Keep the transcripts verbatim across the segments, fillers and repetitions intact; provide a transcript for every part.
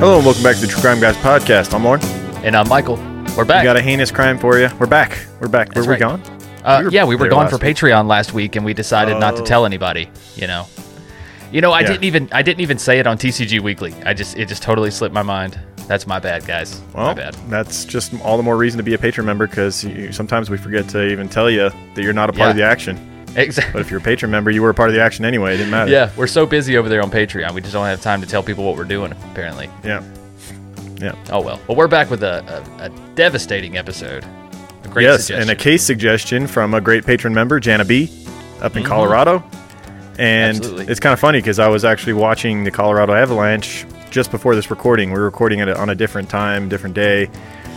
Hello and welcome back to the True Crime Guys podcast. I'm Lauren. And I'm Michael. We're back. We got a heinous crime for you. We're back. We're back. That's Were we right. gone? Uh, we were yeah, we were there gone for week. Patreon last week, and we decided Oh. not to tell anybody. You know, you know, I Yeah. didn't even I didn't even say it on T C G Weekly. I just it just totally slipped my mind. That's my bad, guys. Well, my bad. that's just all the more reason to be a patron member because sometimes we forget to even tell you that you're not a part of the Yeah. action. Exactly. But if you're a patron member, you were a part of the action anyway. It didn't matter. Yeah, we're so busy over there on Patreon, we just don't have time to tell people what we're doing. Apparently. Yeah. Yeah. Oh well. Well, we're back with a, a, a devastating episode. A great yes, suggestion. and a case suggestion from a great patron member, Jana B, up in Mhm. Colorado. And Absolutely. it's kind of funny because I was actually watching the Colorado Avalanche just before this recording. We were recording it on a different time, different day.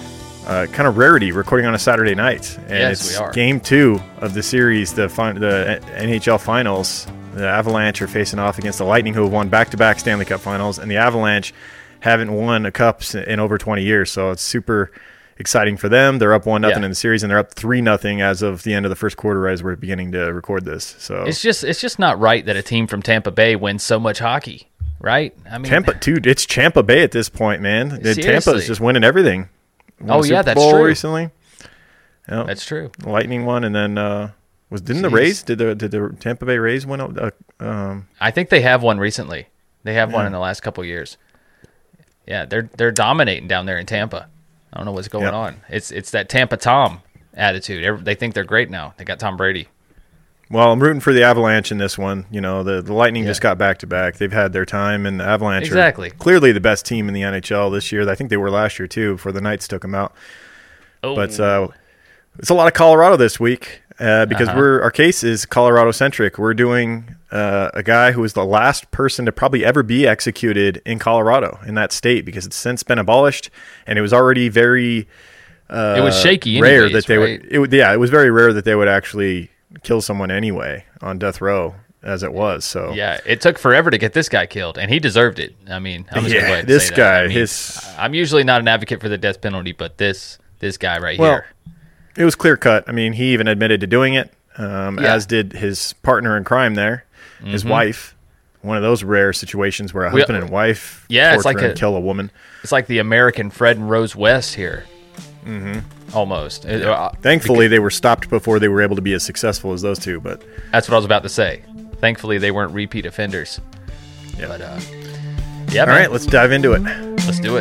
Uh, kind of rarity, recording on a Saturday night. And Yes, it's we are. game two of the series, the fin- the N H L Finals. The Avalanche are facing off against the Lightning, who have won back-to-back Stanley Cup Finals, and the Avalanche haven't won a cup in over twenty years. So it's super exciting for them. They're up one nothing Yeah. in the series, and they're up three nothing as of the end of the first quarter as we're beginning to record this. So It's just it's just not right that a team from Tampa Bay wins so much hockey, right? I mean, Tampa, dude, it's Champa Bay at this point, man. The Tampa Seriously. is just winning everything. Won Oh, the yeah, Super that's Bowl true. recently. Yeah, That's true. Lightning won, and then uh, was didn't the Jeez. Rays did the did the Tampa Bay Rays win? Uh, um, I think they have one recently. They have one Yeah. in the last couple years. Yeah, they're they're dominating down there in Tampa. I don't know what's going Yeah. on. It's it's that Tampa Tom attitude. Every, they think they're great now. They got Tom Brady. well, I'm rooting for the Avalanche in this one. You know, the the Lightning Yeah. just got back to back. They've had their time, and the Avalanche Exactly. are clearly the best team in the N H L this year. I think they were last year too, before the Knights took them out. Oh, But uh, it's a lot of Colorado this week uh, because Uh-huh. we're our case is Colorado centric. We're doing uh, a guy who was the last person to probably ever be executed in Colorado, in that state, because it's since been abolished, and it was already very uh, it was shaky. rare anyways, that they right? would. It would yeah, it was very rare that they would actually kill someone anyway on death row as it was. So Yeah, it took forever to get this guy killed, and he deserved it. I mean, I'm just Yeah, gonna go ahead and this say that. guy, I mean, his- I'm usually not an advocate for the death penalty, but this this guy right Well, here. it was clear cut. I mean, he even admitted to doing it, um, Yeah. as did his partner in crime there, his Mhm. wife. One of those rare situations where a We- husband and wife Yeah, it's torture like and a- kill a woman. It's like the American Fred and Rose West here. Mm-hmm. Almost. It- uh, Thankfully, they were stopped before they were able to be as successful as those two. But That's what I was about to say. Thankfully, they weren't repeat offenders. Yeah. But, uh, yeah, all man. right, let's dive into it. Let's do it.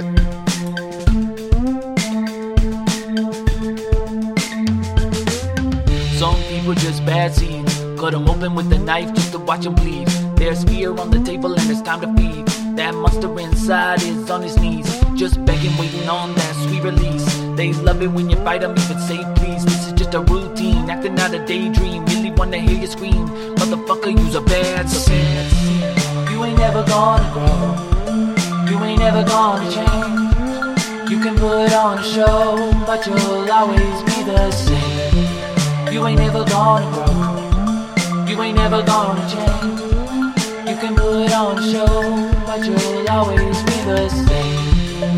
Some people just bad seeds. Cut them open with a knife just to watch them bleed. There's fear on the table and it's time to feed. That monster inside is on his knees, just begging, waiting on that sweet release. They love it when you fight them, even say please. This is just a routine, acting out a daydream. Really wanna hear you scream, motherfucker, you's a bad seed. You ain't never gonna grow. You ain't never gonna change. You can put on a show, but you'll always be the same. You ain't never gonna grow. You ain't never gonna change. You can put on a show, but you'll always be the same.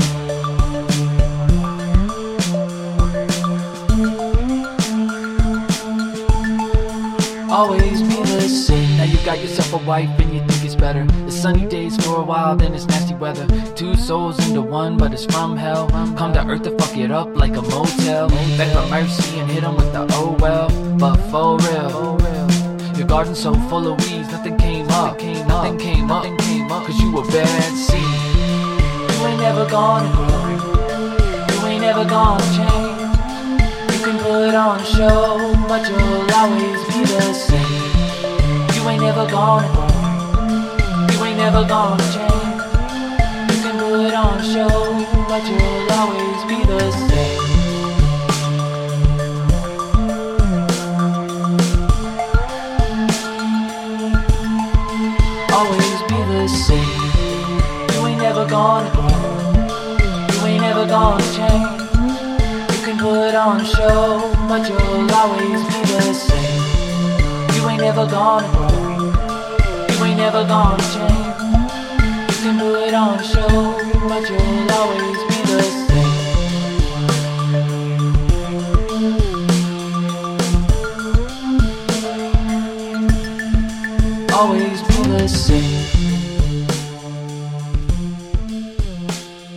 Always be the same. Now you got yourself a wife and you think it's better. The sunny days for a while, then it's nasty weather. Two souls into one, but it's from hell. Come to earth to fuck it up like a motel. Beg for mercy and hit 'em with the oh well. But for real, your garden's so full of weeds, nothing came up, nothing came up, cause you a bad seed. You ain't never gonna grow, you ain't never gonna change. You can put on a show, but you'll always be the same. You ain't never gonna grow, you ain't never gonna change. You can put on a show, but you'll always be the same. Always be the same. You ain't never gonna grow. You ain't never gonna change. You can put on a show, but you'll always be the same. You ain't never gonna grow. You ain't never gonna change. You can put on a show, but you'll always be the same. Always be the same.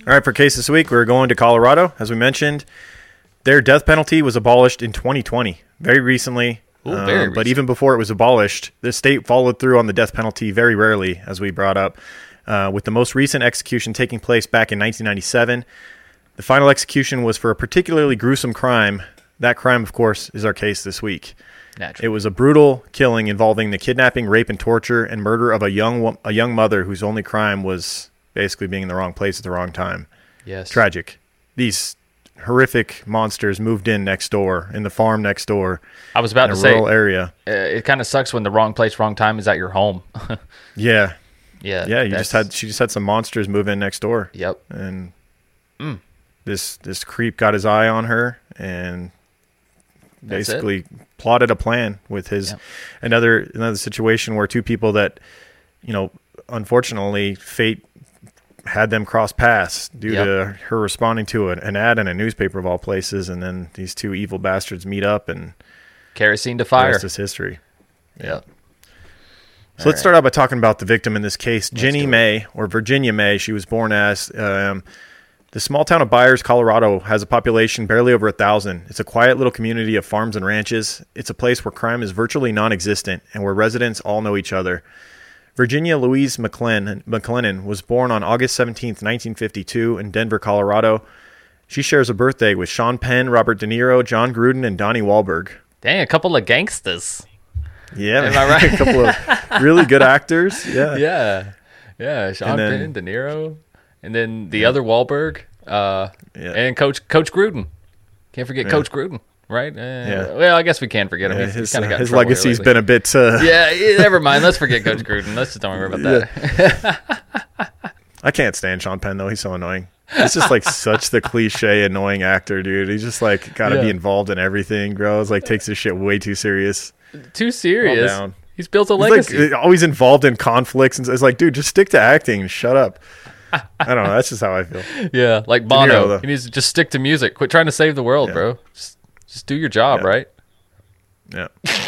All right, for case this week, we're going to Colorado. As we mentioned, their death penalty was abolished in twenty twenty, very recently. Ooh, um, very but recent. even before it was abolished, the state followed through on the death penalty very rarely, as we brought up, uh, with the most recent execution taking place back in nineteen ninety-seven. The final execution was for a particularly gruesome crime. That crime, of course, is our case this week. Naturally. It was a brutal killing involving the kidnapping, rape, and torture and murder of a young wo- a young mother whose only crime was basically being in the wrong place at the wrong time. Yes. Tragic. These horrific monsters moved in next door, in the farm next door, I was about in to a say, rural area. uh, it kind of sucks when the wrong place, wrong time is at your home. Yeah, yeah. yeah. You that's- just had she just had some monsters move in next door, Yep. and Mm. this this creep got his eye on her and That's it. basically plotted a plan with his Yep. another another situation where two people that, you know, unfortunately fate had them cross paths due Yep. to her responding to an, an ad in a newspaper of all places, and then these two evil bastards meet up, and Kerosene to the fire. rest is history. Yep. So let's start out by talking about the victim in this case, Ginny do it. May, or Virginia May. She was born as. Um, the small town of Byers, Colorado, has a population barely over a thousand. It's a quiet little community of farms and ranches. It's a place where crime is virtually non-existent and where residents all know each other. Virginia Louise McLennan, McLennan was born on August seventeenth, nineteen fifty-two in Denver, Colorado. She shares a birthday with Sean Penn, Robert De Niro, John Gruden, and Donnie Wahlberg. Dang, a couple of gangsters. Yeah, Am I right? a couple of really good actors. Yeah. Yeah. Yeah. Sean And then- Penn, De Niro. And then the other Wahlberg. Uh, Yeah. And Coach Coach Gruden. Can't forget Yeah. Coach Gruden, right? Uh, Yeah. Well, I guess we can forget him. Yeah, He's, his he's kind of got in his trouble here legacy's lately. been a bit. Uh, Yeah, yeah, never mind. Let's forget Coach Gruden. Let's just don't worry about that. I can't stand Sean Penn though. He's so annoying. He's just like such the cliche annoying actor, dude. He's just like got to be Yeah. involved in everything, bro. It's like takes his shit way too serious. Too serious. Calm down. He's built a He's legacy. like always involved in conflicts, and it's like, dude, just stick to acting. Shut up. I don't know. That's just how I feel. yeah, like Niro, Bono. though. He needs to just stick to music. Quit trying to save the world, Yeah. bro. Just, just do your job, Yeah. right? Yeah.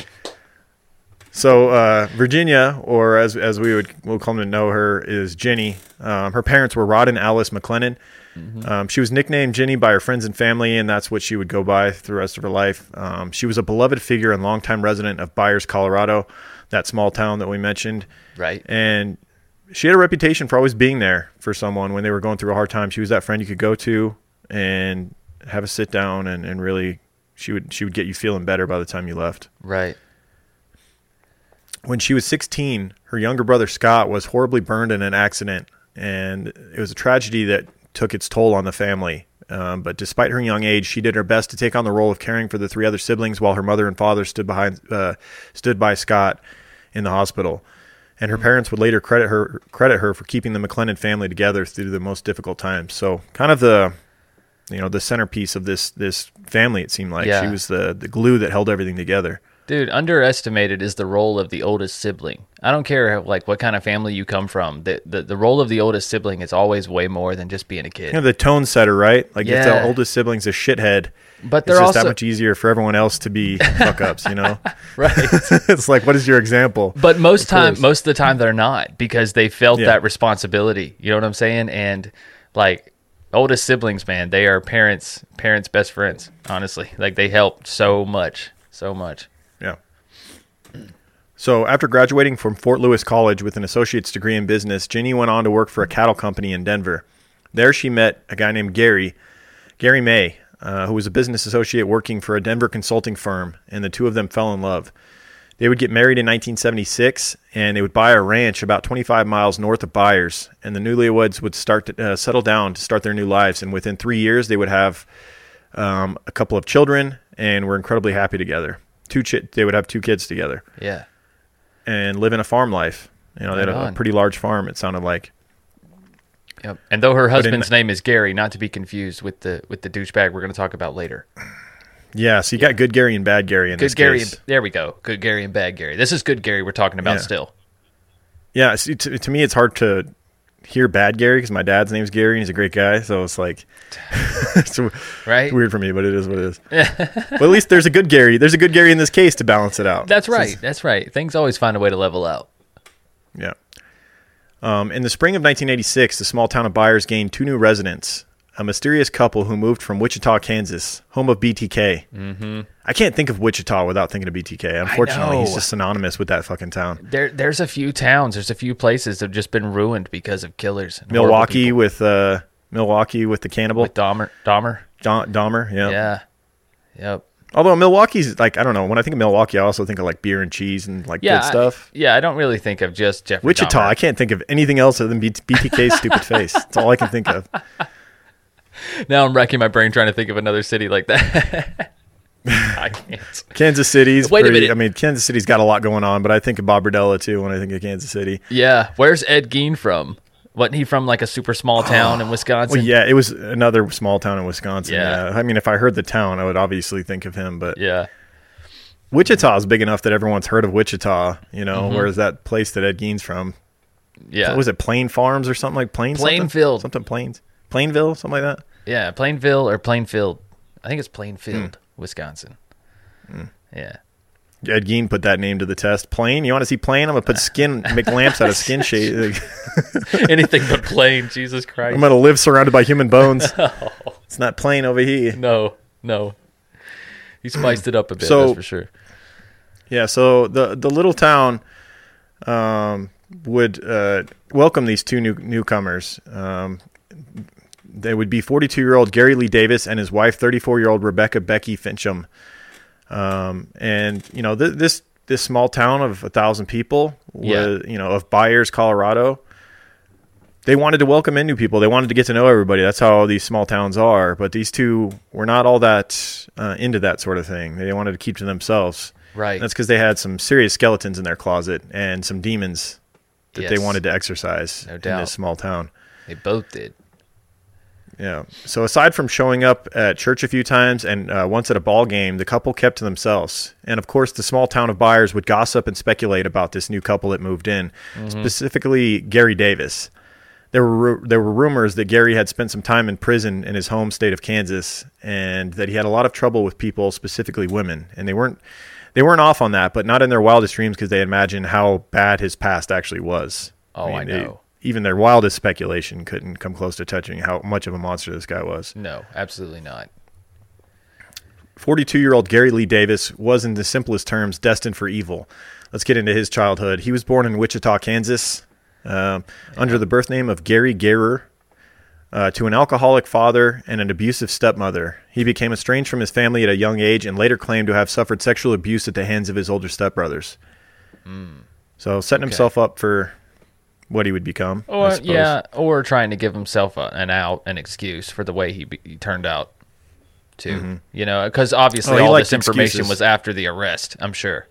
So uh, Virginia, or as as we would we'll come to know her, is Ginny. Um, her parents were Rod and Alice McLennan. Um, she was nicknamed Ginny by her friends and family, and that's what she would go by through the rest of her life. Um, she was a beloved figure and longtime resident of Byers, Colorado, that small town that we mentioned. Right. And she had a reputation for always being there for someone when they were going through a hard time. She was that friend you could go to and have a sit down, and, and really she would she would get you feeling better by the time you left. Right. When she was sixteen, her younger brother Scott was horribly burned in an accident, and it was a tragedy that took its toll on the family. Um, but despite her young age, she did her best to take on the role of caring for the three other siblings while her mother and father stood behind uh, stood by Scott in the hospital. And her parents would later credit her credit her for keeping the McLennan family together through the most difficult times. So, kind of the you know the centerpiece of this this family. It seemed like Yeah. she was the the glue that held everything together. Dude, underestimated is the role of the oldest sibling. I don't care like what kind of family you come from. The the, the role of the oldest sibling is always way more than just being a kid. Kind of the tone setter, right? Like if Yeah. the oldest sibling's a shithead, But it's they're just also that much easier for everyone else to be fuck ups, you know? right. It's like, what is your example? But most Of time, course. most of the time, they're not because they felt Yeah. that responsibility. You know what I'm saying? And like oldest siblings, man, they are parents, parents' best friends. Honestly, like they help so much, so much. Yeah. So after graduating from Fort Lewis College with an associate's degree in business, Ginny went on to work for a cattle company in Denver. There she met a guy named Gary, Gary May, uh, who was a business associate working for a Denver consulting firm, and the two of them fell in love. They would get married in nineteen seventy-six, and they would buy a ranch about twenty-five miles north of Byers, and the newlyweds would start to uh, settle down to start their new lives, and within three years they would have um, a couple of children, and were incredibly happy together. Two chi- They would have two kids together Yeah. and live in a farm life. You know, they had Right a, a on. pretty large farm, it sounded like. Yep. And though her in- husband's name is Gary, not to be confused with the with the douchebag we're going to talk about later. Yeah, so you got good Gary and bad Gary in Good this Gary. case. There we go. Good Gary and bad Gary. This is good Gary we're talking about Yeah. still. Yeah, see, to, to me it's hard to hear bad Gary because my dad's name's Gary and he's a great guy. So it's like, it's Right? weird for me, but it is what it is. But at least there's a good Gary. There's a good Gary in this case to balance it out. That's This right. is- That's right. Things always find a way to level out. yeah. Um, in the spring of nineteen eighty-six, the small town of Byers gained two new residents, a mysterious couple who moved from Wichita, Kansas, home of B T K. Mm-hmm. I can't think of Wichita without thinking of B T K. Unfortunately, he's just synonymous with that fucking town. There, there's a few towns, there's a few places that have just been ruined because of killers. and horrible Milwaukee people. with uh, Milwaukee with the cannibal. with Dahmer. Dahmer. Don- Dahmer, yeah. Yeah. Yep. Although Milwaukee's like, I don't know, when I think of Milwaukee, I also think of like beer and cheese and like Yeah. good stuff. I, yeah, I don't really think of just Jeffrey Wichita, Dahmer. I can't think of anything else other than B T K's stupid face. That's all I can think of. Now I'm racking my brain trying to think of another city like that. I can't. Kansas City's Wait a pretty, minute. I mean, Kansas City's got a lot going on, but I think of Bob Berdella too when I think of Kansas City. Yeah. Where's Ed Gein from? Wasn't he from like a super small town in Wisconsin? Well, yeah, it was another small town in Wisconsin. Yeah. Yeah. I mean, if I heard the town, I would obviously think of him, but Yeah. Wichita is big enough that everyone's heard of Wichita, you know, Mm-hmm. whereas that place that Ed Gein's from, Yeah. what was it, Plain Farms or something like Plain? Plainfield. Something, something Plains. Plainville, something like that. Yeah, Plainville or Plainfield. I think it's Plainfield, Hmm. Wisconsin. Yeah. Ed Gein put that name to the test. Plain? You want to see plain? I'm going to put skin, make lamps out of skin shade. Anything but plain, Jesus Christ. I'm going to live surrounded by human bones. It's not plain over here. No, no. He spiced it up a bit, So- that's for sure. Yeah, so the the little town um, would uh, welcome these two new newcomers. Um, they would be forty-two-year-old Gary Lee Davis and his wife, thirty-four-year-old Rebecca Becky Fincham. Um, and you know th- this this small town of a thousand people, was, you know, of Byers, Colorado. They wanted to welcome in new people. They wanted to get to know everybody. That's how these small towns are. But these two were not all that uh, into that sort of thing. They wanted to keep to themselves. Right. That's because they had some serious skeletons in their closet and some demons that Yes. they wanted to exercise No in doubt. this small town. They both did. Yeah. So aside from showing up at church a few times and uh, once at a ball game, the couple kept to themselves. And of course, the small town of Byers would gossip and speculate about this new couple that moved in, specifically Gary Davis. There were there were rumors that Gary had spent some time in prison in his home state of Kansas, and that he had a lot of trouble with people, specifically women. And they weren't they weren't off on that, but not in their wildest dreams, because they imagined how bad his past actually was. Oh, I they- know. even their wildest speculation couldn't come close to touching how much of a monster this guy was. No, absolutely not. forty-two-year-old Gary Lee Davis was, in the simplest terms, destined for evil. Let's get into his childhood. He was born in Wichita, Kansas, uh, under the birth name of Gary Garer, uh, to an alcoholic father and an abusive stepmother. He became estranged from his family at a young age and later claimed to have suffered sexual abuse at the hands of his older stepbrothers. So setting himself up for what he would become. I Or suppose. yeah, or trying to give himself a, an out, an excuse for the way he, be, he turned out. Too, you know, because obviously Oh, he all liked this information excuses. was after the arrest. I'm sure.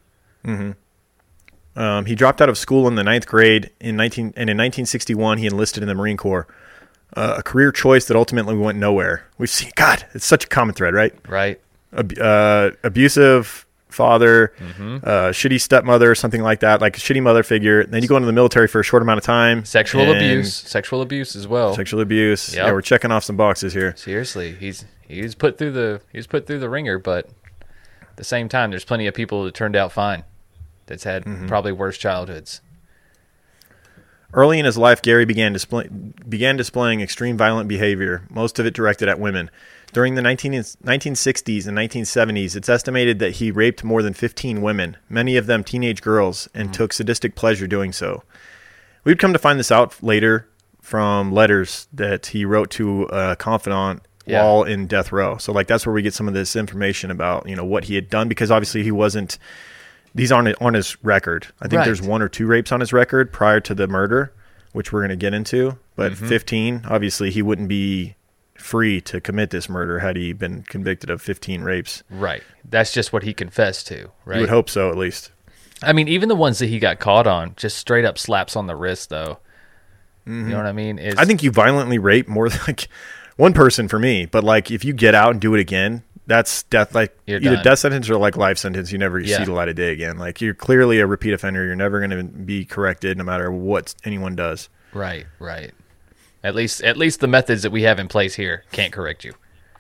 Um, he dropped out of school in the ninth grade in nineteen, and in nineteen sixty-one he enlisted in the Marine Corps, uh, a career choice that ultimately went nowhere. We've seen, God, it's such a common thread, right? Right. Ab- uh, abusive father, Mm-hmm. uh, shitty stepmother, something like that, like a shitty mother figure. Then you go into the military for a short amount of time. Sexual and abuse. Sexual abuse as well. Sexual abuse. Yep. Yeah, we're checking off some boxes here. Seriously, he's he was put through the he was put through the ringer, but at the same time, there's plenty of people that turned out fine. That's had Mm-hmm. probably worse childhoods. Early in his life, Gary began display, began displaying extreme violent behavior, most of it directed at women. During the nineteen, nineteen sixties and nineteen seventies, it's estimated that he raped more than fifteen women, many of them teenage girls, and took sadistic pleasure doing so. We'd come to find this out later from letters that he wrote to a confidant Yeah. while in death row. So, like, that's where we get some of this information about, you know, what he had done, because obviously he wasn't... These aren't on his record. I think Right. there's one or two rapes on his record prior to the murder, which we're going to get into. But Mm-hmm. fifteen, obviously, he wouldn't be free to commit this murder had he been convicted of fifteen rapes. Right. That's just what he confessed to. You Right. would hope so, at least. I mean, even the ones that he got caught on, just straight up slaps on the wrist, though. You know what I mean? It's, I think you violently rape more than like one person for me. But like, if you get out and do it again, that's death. Like You're either done. death sentence or like life sentence. You never Yeah. see the light of day again. Like, you're clearly a repeat offender. You're never going to be corrected, no matter what anyone does. right, right. At least, at least the methods that we have in place here can't correct you.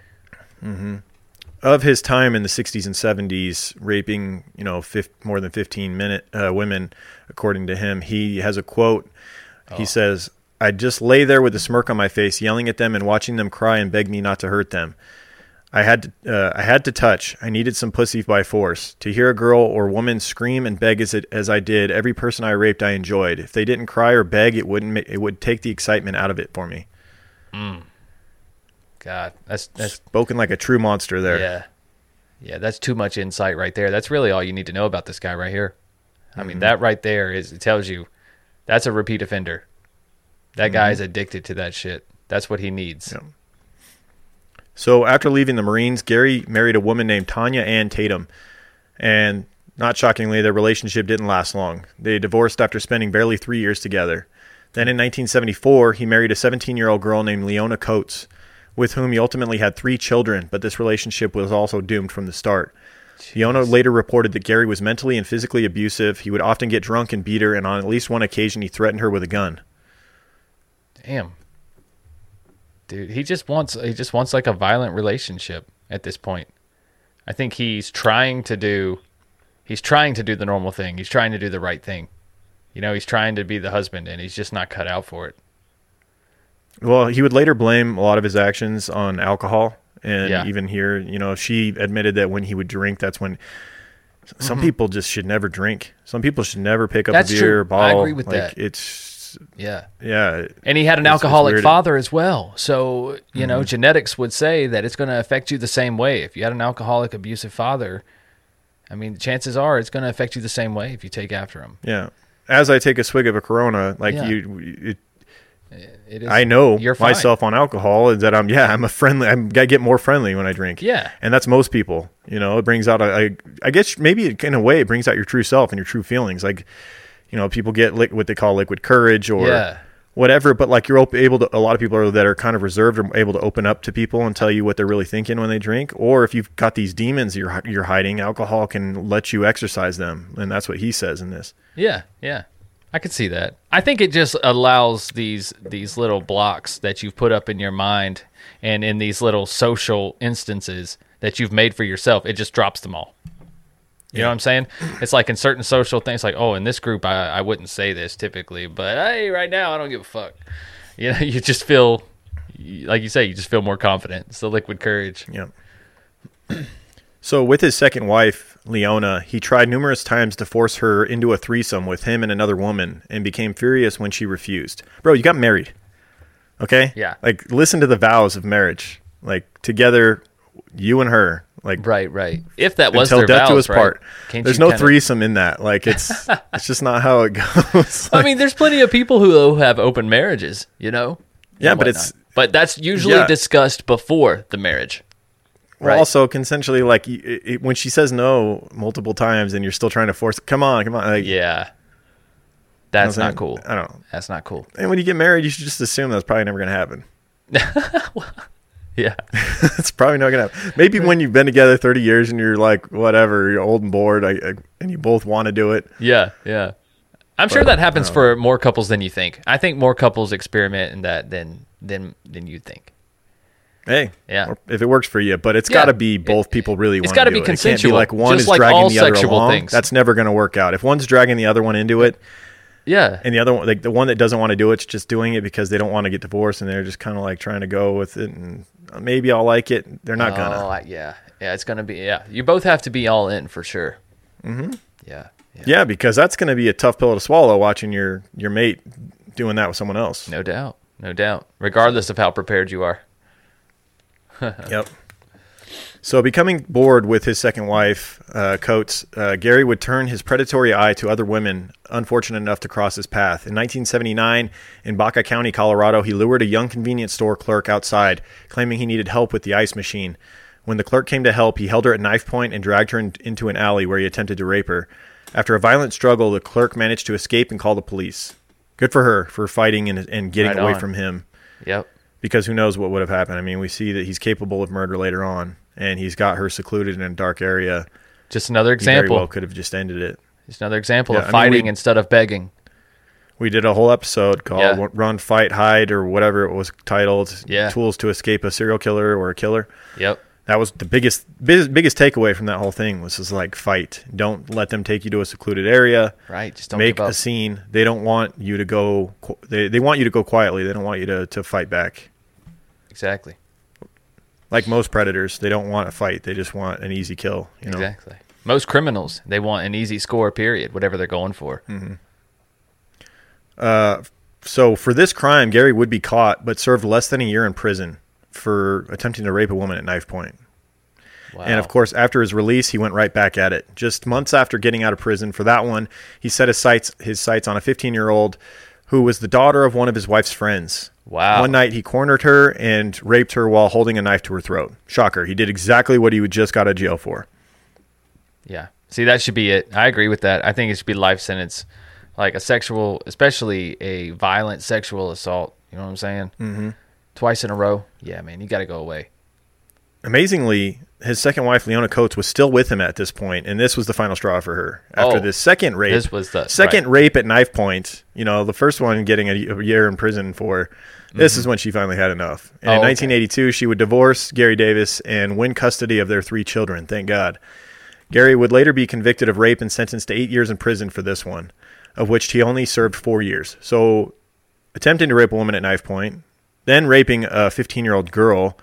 Of his time in the sixties and seventies, raping, you know, fif- more than fifteen minute uh, women, according to him, he has a quote. He says, I'd just lay there with a smirk on my face, yelling at them and watching them cry and beg me not to hurt them. I had to, uh, I had to touch. I needed some pussy by force. To hear a girl or woman scream and beg as it, as I did, every person I raped I enjoyed. If they didn't cry or beg, it wouldn't. Ma- it would take the excitement out of it for me. Mm. God, that's that's spoken like a true monster there. Yeah, yeah, that's too much insight right there. That's really all you need to know about this guy right here. I Mm-hmm. mean, that right there is it tells you that's a repeat offender. That Mm-hmm. guy is addicted to that shit. That's what he needs. Yeah. So after leaving the Marines, Gary married a woman named Tanya Ann Tatum, and not shockingly, their relationship didn't last long. They divorced after spending barely three years together. Then in nineteen seventy-four, he married a seventeen-year-old girl named Leona Coates, with whom he ultimately had three children, but this relationship was also doomed from the start. Jeez. Leona later reported that Gary was mentally and physically abusive. He would often get drunk and beat her, and on at least one occasion he threatened her with a gun. Damn. Dude, he just wants he just wants like a violent relationship at this point. I think he's trying to do he's trying to do the normal thing. He's trying to do the right thing. You know, he's trying to be the husband and he's just not cut out for it. Well, he would later blame a lot of his actions on alcohol. And Yeah. even here, you know, she admitted that when he would drink, that's when some Mhm. people just should never drink. Some people should never pick up That's a beer true. or bottle. I agree with like, that. It's, Yeah. yeah. And he had an It's- it's alcoholic weird. father as well. So, you know, genetics would say that it's going to affect you the same way. If you had an alcoholic, abusive father, I mean, chances are it's going to affect you the same way if you take after him. Yeah. As I take a swig of a Corona, like Yeah. you, it, It is, I know you're fine. myself on alcohol is that I'm, yeah, I'm a friendly, I'm, I get more friendly when I drink. Yeah. And that's most people, you know, it brings out, a, a, I guess maybe in a way it brings out your true self and your true feelings. Like, you know, people get li- what they call liquid courage or Yeah. whatever, but like you're op- able to, a lot of people are, that are kind of reserved are able to open up to people and tell you what they're really thinking when they drink. Or if you've got these demons you're, you're hiding, alcohol can let you exercise them. And that's what he says in this. Yeah, yeah. I could see that. I think it just allows these these little blocks that you've put up in your mind and in these little social instances that you've made for yourself, it just drops them all. You know what I'm saying? It's like in certain social things, like, oh, in this group, I, I wouldn't say this typically, but hey, right now, I don't give a fuck. You know, you just feel, like you say, you just feel more confident. It's the liquid courage. Yeah. So with his second wife, Leona, he tried numerous times to force her into a threesome with him and another woman and became furious when she refused. Bro, you got married. Okay? Yeah. Like, listen to the vows of marriage. Like, together, you and her. Like, Right, right. If that was until their death vows, do us right? part. Can't There's you no kinda- threesome in that. Like, it's it's just not how it goes. I mean, there's plenty of people who have open marriages, you know? Yeah, and but whatnot. it's- but that's usually Yeah. discussed before the marriage. Well, Right. also, consensually, like, y- it, when she says no multiple times and you're still trying to force, come on, come on. Like, Yeah. That's you know what I'm not cool. saying? I don't know. That's not cool. And when you get married, you should just assume that's probably never going to happen. Yeah. It's probably not going to happen. Maybe when you've been together thirty years and you're like, whatever, you're old and bored, I, I, and you both want to do it. Yeah, yeah. I'm sure But, that happens um, for more couples than you think. I think more couples experiment in that than than than you think. Hey, Yeah. or if it works for you, but it's Yeah. got to be both people really It's want gotta to be do it. It can't consensual, be like one just is like dragging all the other sexual along. things. That's never going to work out. If one's dragging the other one into it, Yeah. and the other one, like the one that doesn't want to do it's just doing it because they don't want to get divorced, and they're just kind of like trying to go with it, and maybe I'll like it. They're not Oh, gonna. I- yeah. Yeah, it's going to be yeah. You both have to be all in for sure. Mm-hmm. Yeah. Yeah. Yeah, because that's going to be a tough pill to swallow. Watching your your mate doing that with someone else. No doubt. No doubt. Regardless of how prepared you are. Yep. So, becoming bored with his second wife, uh, Coates, uh, Gary would turn his predatory eye to other women unfortunate enough to cross his path. In nineteen seventy-nine, in Baca County, Colorado, he lured a young convenience store clerk outside, claiming he needed help with the ice machine. When the clerk came to help, he held her at knife point and dragged her in, into an alley where he attempted to rape her. After a violent struggle, the clerk managed to escape and call the police. Good for her for fighting and, and getting Right away on. from him. Yep. Because who knows what would have happened. I mean, we see that he's capable of murder later on, and he's got her secluded in a dark area. Just another He very example. well could have just ended it. Just another example Yeah, of I mean, fighting we- instead of begging. We did a whole episode called Yeah. Run, Fight, Hide, or whatever it was titled. Yeah. Tools to Escape a Serial Killer or a Killer. Yep. that was the biggest biggest, biggest takeaway from that whole thing was just like fight. Don't let them take you to a secluded area. Right. Just don't make give up. a scene. They don't want you to go. They they want you to go quietly. They don't want you to, to fight back. Exactly. Like most predators, they don't want a fight. They just want an easy kill. You know? Exactly. Most criminals, they want an easy score, period, whatever they're going for. Mm-hmm. Uh, so for this crime, Gary would be caught, but served less than a year in prison for attempting to rape a woman at knife point. Wow. And of course, after his release, he went right back at it. Just months after getting out of prison for that one, he set his sights his sights on a fifteen-year-old who was the daughter of one of his wife's friends. Wow. One night, he cornered her and raped her while holding a knife to her throat. Shocker. He did exactly what he would just got out of jail for. Yeah. See, that should be it. I agree with that. I think it should be life sentence. Like a sexual, especially a violent sexual assault. You know what I'm saying? Mm-hmm. Twice in a row. Yeah, man, you got to go away. Amazingly, his second wife, Leona Coates, was still with him at this point, and this was the final straw for her. After Oh, this second rape, this was the- second right. rape at knife point, you know, the first one getting a, a year in prison for, this mm-hmm. is when she finally had enough. And Oh, in okay. nineteen eighty-two, she would divorce Gary Davis and win custody of their three children, thank God. Gary would later be convicted of rape and sentenced to eight years in prison for this one, of which he only served four years. So, attempting to rape a woman at knife point, then raping a fifteen-year-old girl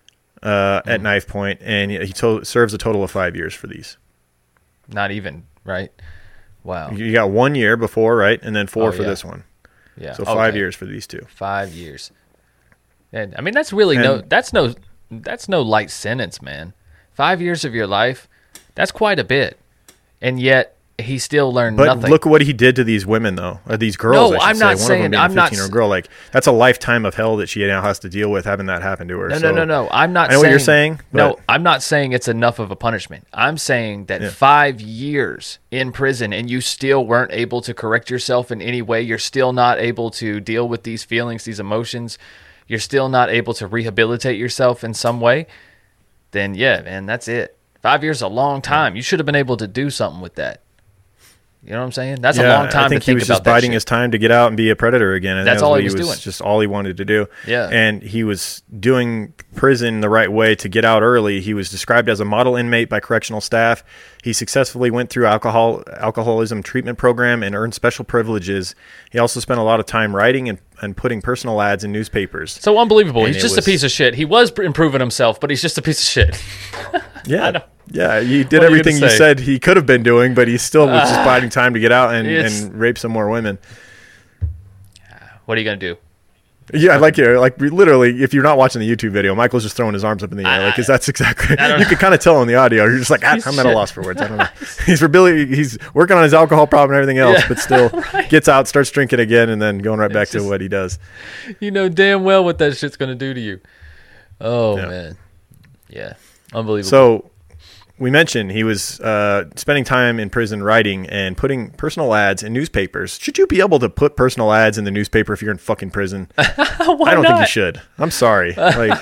uh, at mm. knife point, and he to- serves a total of five years for these. Not even, right? Wow. You got one year before, right? And then four Oh, for yeah. this one. Yeah. So five Okay. years for these two. Five years. And I mean, that's really And- no, that's no, that's no light sentence, man. Five years of your life, that's quite a bit. And yet, he still learned But nothing. look what he did to these women, though. Or these girls, No, I should I'm say. not One saying- of them being I'm a not fifteen-year-old girl. Like, that's a lifetime of hell that she now has to deal with having that happen to her. No, so, no, no, no. I'm not I know saying, what you're saying. No, but- I'm not saying it's enough of a punishment. I'm saying that Yeah. five years in prison and you still weren't able to correct yourself in any way. You're still not able to deal with these feelings, these emotions. You're still not able to rehabilitate yourself in some way. Then, yeah, man, that's it. Five years is a long time. You should have been able to do something with that. You know what I'm saying? That's yeah, a long time I think to he think was about just that biding shit. his time to get out and be a predator again. And That's that was all what he was doing. Just all he wanted to do. Yeah. And he was doing prison the right way to get out early. He was described as a model inmate by correctional staff. He successfully went through alcohol alcoholism treatment program and earned special privileges. He also spent a lot of time writing and, and putting personal ads in newspapers. So unbelievable. And He's it just was- a piece of shit. He was improving himself, but he's just a piece of shit. Yeah. don't- Yeah, he did What are you everything gonna you say? said he could have been doing, but he still was just biding time to get out and, It's- and rape some more women. What are you going to do? Yeah, like you like literally, if you're not watching the YouTube video, Michael's just throwing his arms up in the air, like, because that's exactly. don't You could kind of tell in the audio. You're just like, ah, He's I'm at a shit. loss for words. I don't know. He's for Billy. He's working on his alcohol problem and everything else, Yeah, but still right. gets out, starts drinking again, and then going right back It's to just- what he does. You know damn well what that shit's going to do to you. Oh, Yeah. man. Yeah. Unbelievable. So we mentioned he was uh, spending time in prison writing and putting personal ads in newspapers. Should you be able to put personal ads in the newspaper if you're in fucking prison? Why I don't not? think you should. I'm sorry. Like,